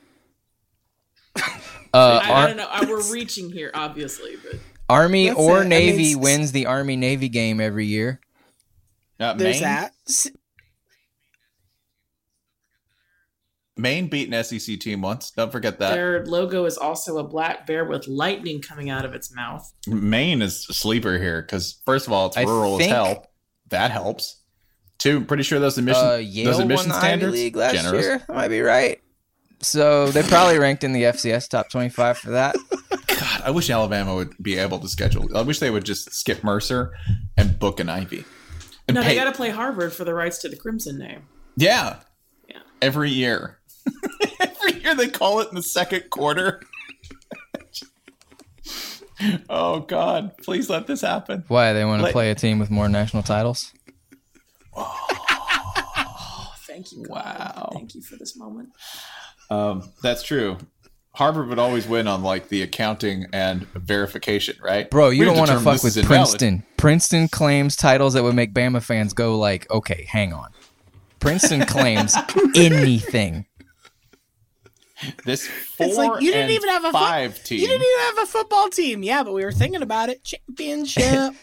Speaker 2: I don't know. We're reaching here, obviously, but
Speaker 4: Army or Navy wins the Army-Navy game every year.
Speaker 3: There's that.
Speaker 1: Maine beat an SEC team once. Don't forget that.
Speaker 2: Their logo is also a black bear with lightning coming out of its mouth.
Speaker 1: Maine is a sleeper here because, first of all, it's rural as hell. That helps. 2, I'm pretty sure those admission
Speaker 4: Yale
Speaker 1: admission
Speaker 4: won the
Speaker 1: standards.
Speaker 4: Ivy League last year. I might be right. So they probably ranked in the FCS top 25 for that.
Speaker 1: God, I wish Alabama would be able to schedule. I wish they would just skip Mercer and book an Ivy. And
Speaker 2: they got to play Harvard for the rights to the Crimson name.
Speaker 1: Yeah. Every year. Every year they call it in the second quarter. Oh, God. Please let this happen.
Speaker 4: Why? They want to play a team with more national titles?
Speaker 2: Oh, thank you, God.
Speaker 1: Wow.
Speaker 2: Thank you for this moment.
Speaker 1: That's true. Harvard would always win on, like, the accounting and verification, right?
Speaker 4: Bro, you don't want to fuck with Princeton. Princeton claims titles that would make Bama fans go like, okay, hang on. Princeton claims anything.
Speaker 1: This 4
Speaker 3: it's like, you didn't
Speaker 1: and
Speaker 3: even have a
Speaker 1: 5 team.
Speaker 3: You didn't even have a football team. Yeah, but we were thinking about it. Championship.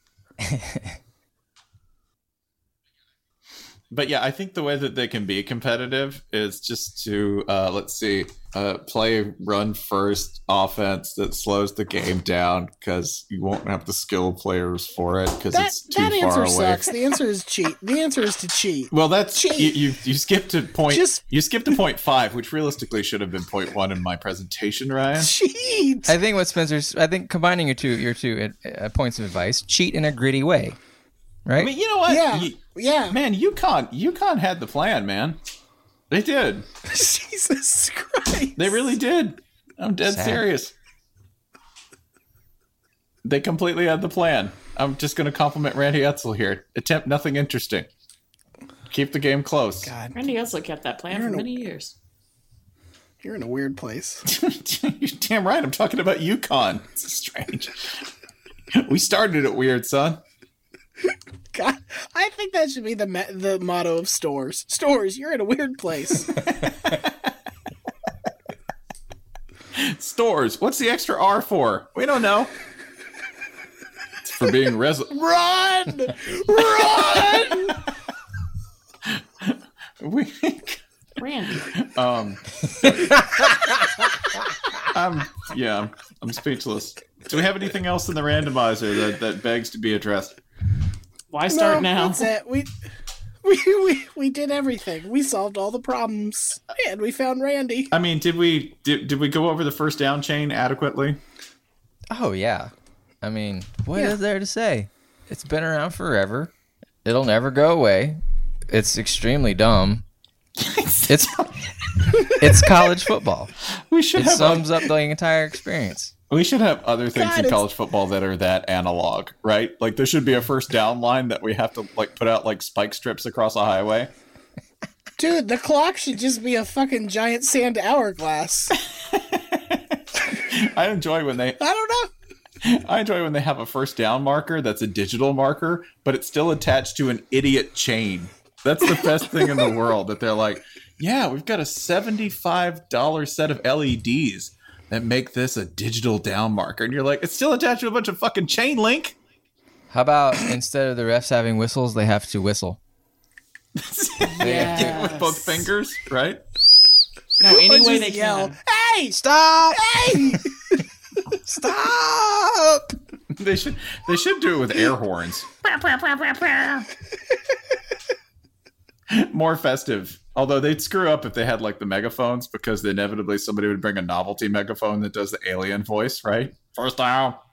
Speaker 1: But yeah, I think the way that they can be competitive is just to, play run first offense that slows the game down because you won't have the skill players for it because it's too far away.
Speaker 3: That answer sucks. The answer is cheat. The answer is to cheat.
Speaker 1: Well, that's
Speaker 3: cheat.
Speaker 1: You skipped to point. You skipped to point 5, which realistically should have been point 1 in my presentation, Ryan.
Speaker 3: Cheat.
Speaker 4: I think combining your two points of advice, cheat in a gritty way, right?
Speaker 1: I mean, you know what?
Speaker 3: Yeah.
Speaker 1: Man, UConn had the plan, man. They did.
Speaker 3: Jesus Christ.
Speaker 1: They really did. I'm dead serious. They completely had the plan. I'm just going to compliment Randy Edsall here. Attempt nothing interesting. Keep the game close.
Speaker 3: God.
Speaker 2: Randy Edsall kept that plan for many years.
Speaker 3: You're in a weird place.
Speaker 1: You're damn right. I'm talking about UConn. It's strange. We started it weird, son.
Speaker 3: God, I think that should be the motto of Stores. Stores, you're in a weird place.
Speaker 1: Stores, what's the extra R for? We don't know. It's for being
Speaker 3: Run!
Speaker 2: Randy.
Speaker 1: I'm speechless. Do we have anything else in the randomizer that begs to be addressed?
Speaker 2: Why start now?
Speaker 3: That's it. We did everything. We solved all the problems, and we found Randy.
Speaker 1: I mean, did we go over the first down chain adequately?
Speaker 4: Oh yeah. I mean, what is there to say? It's been around forever. It'll never go away. It's extremely dumb. It's college football. It sums up the entire experience.
Speaker 1: We should have other things in college football that are that analog, right? Like there should be a first down line that we have to like put out like spike strips across a highway.
Speaker 3: Dude, the clock should just be a fucking giant sand hourglass.
Speaker 1: I enjoy when they have a first down marker that's a digital marker, but it's still attached to an idiot chain. That's the best thing in the world, that they're like, yeah, we've got a $75 set of LEDs that make this a digital down marker. And you're like, it's still attached to a bunch of fucking chain link.
Speaker 4: How about instead of the refs having whistles, they have to whistle?
Speaker 1: With both fingers, right?
Speaker 2: No, any way they
Speaker 3: yell,
Speaker 2: can.
Speaker 3: Hey, stop! Hey, stop!
Speaker 1: They should do it with air horns. More festive. Although they'd screw up if they had like the megaphones, because inevitably somebody would bring a novelty megaphone that does the alien voice, right? First down.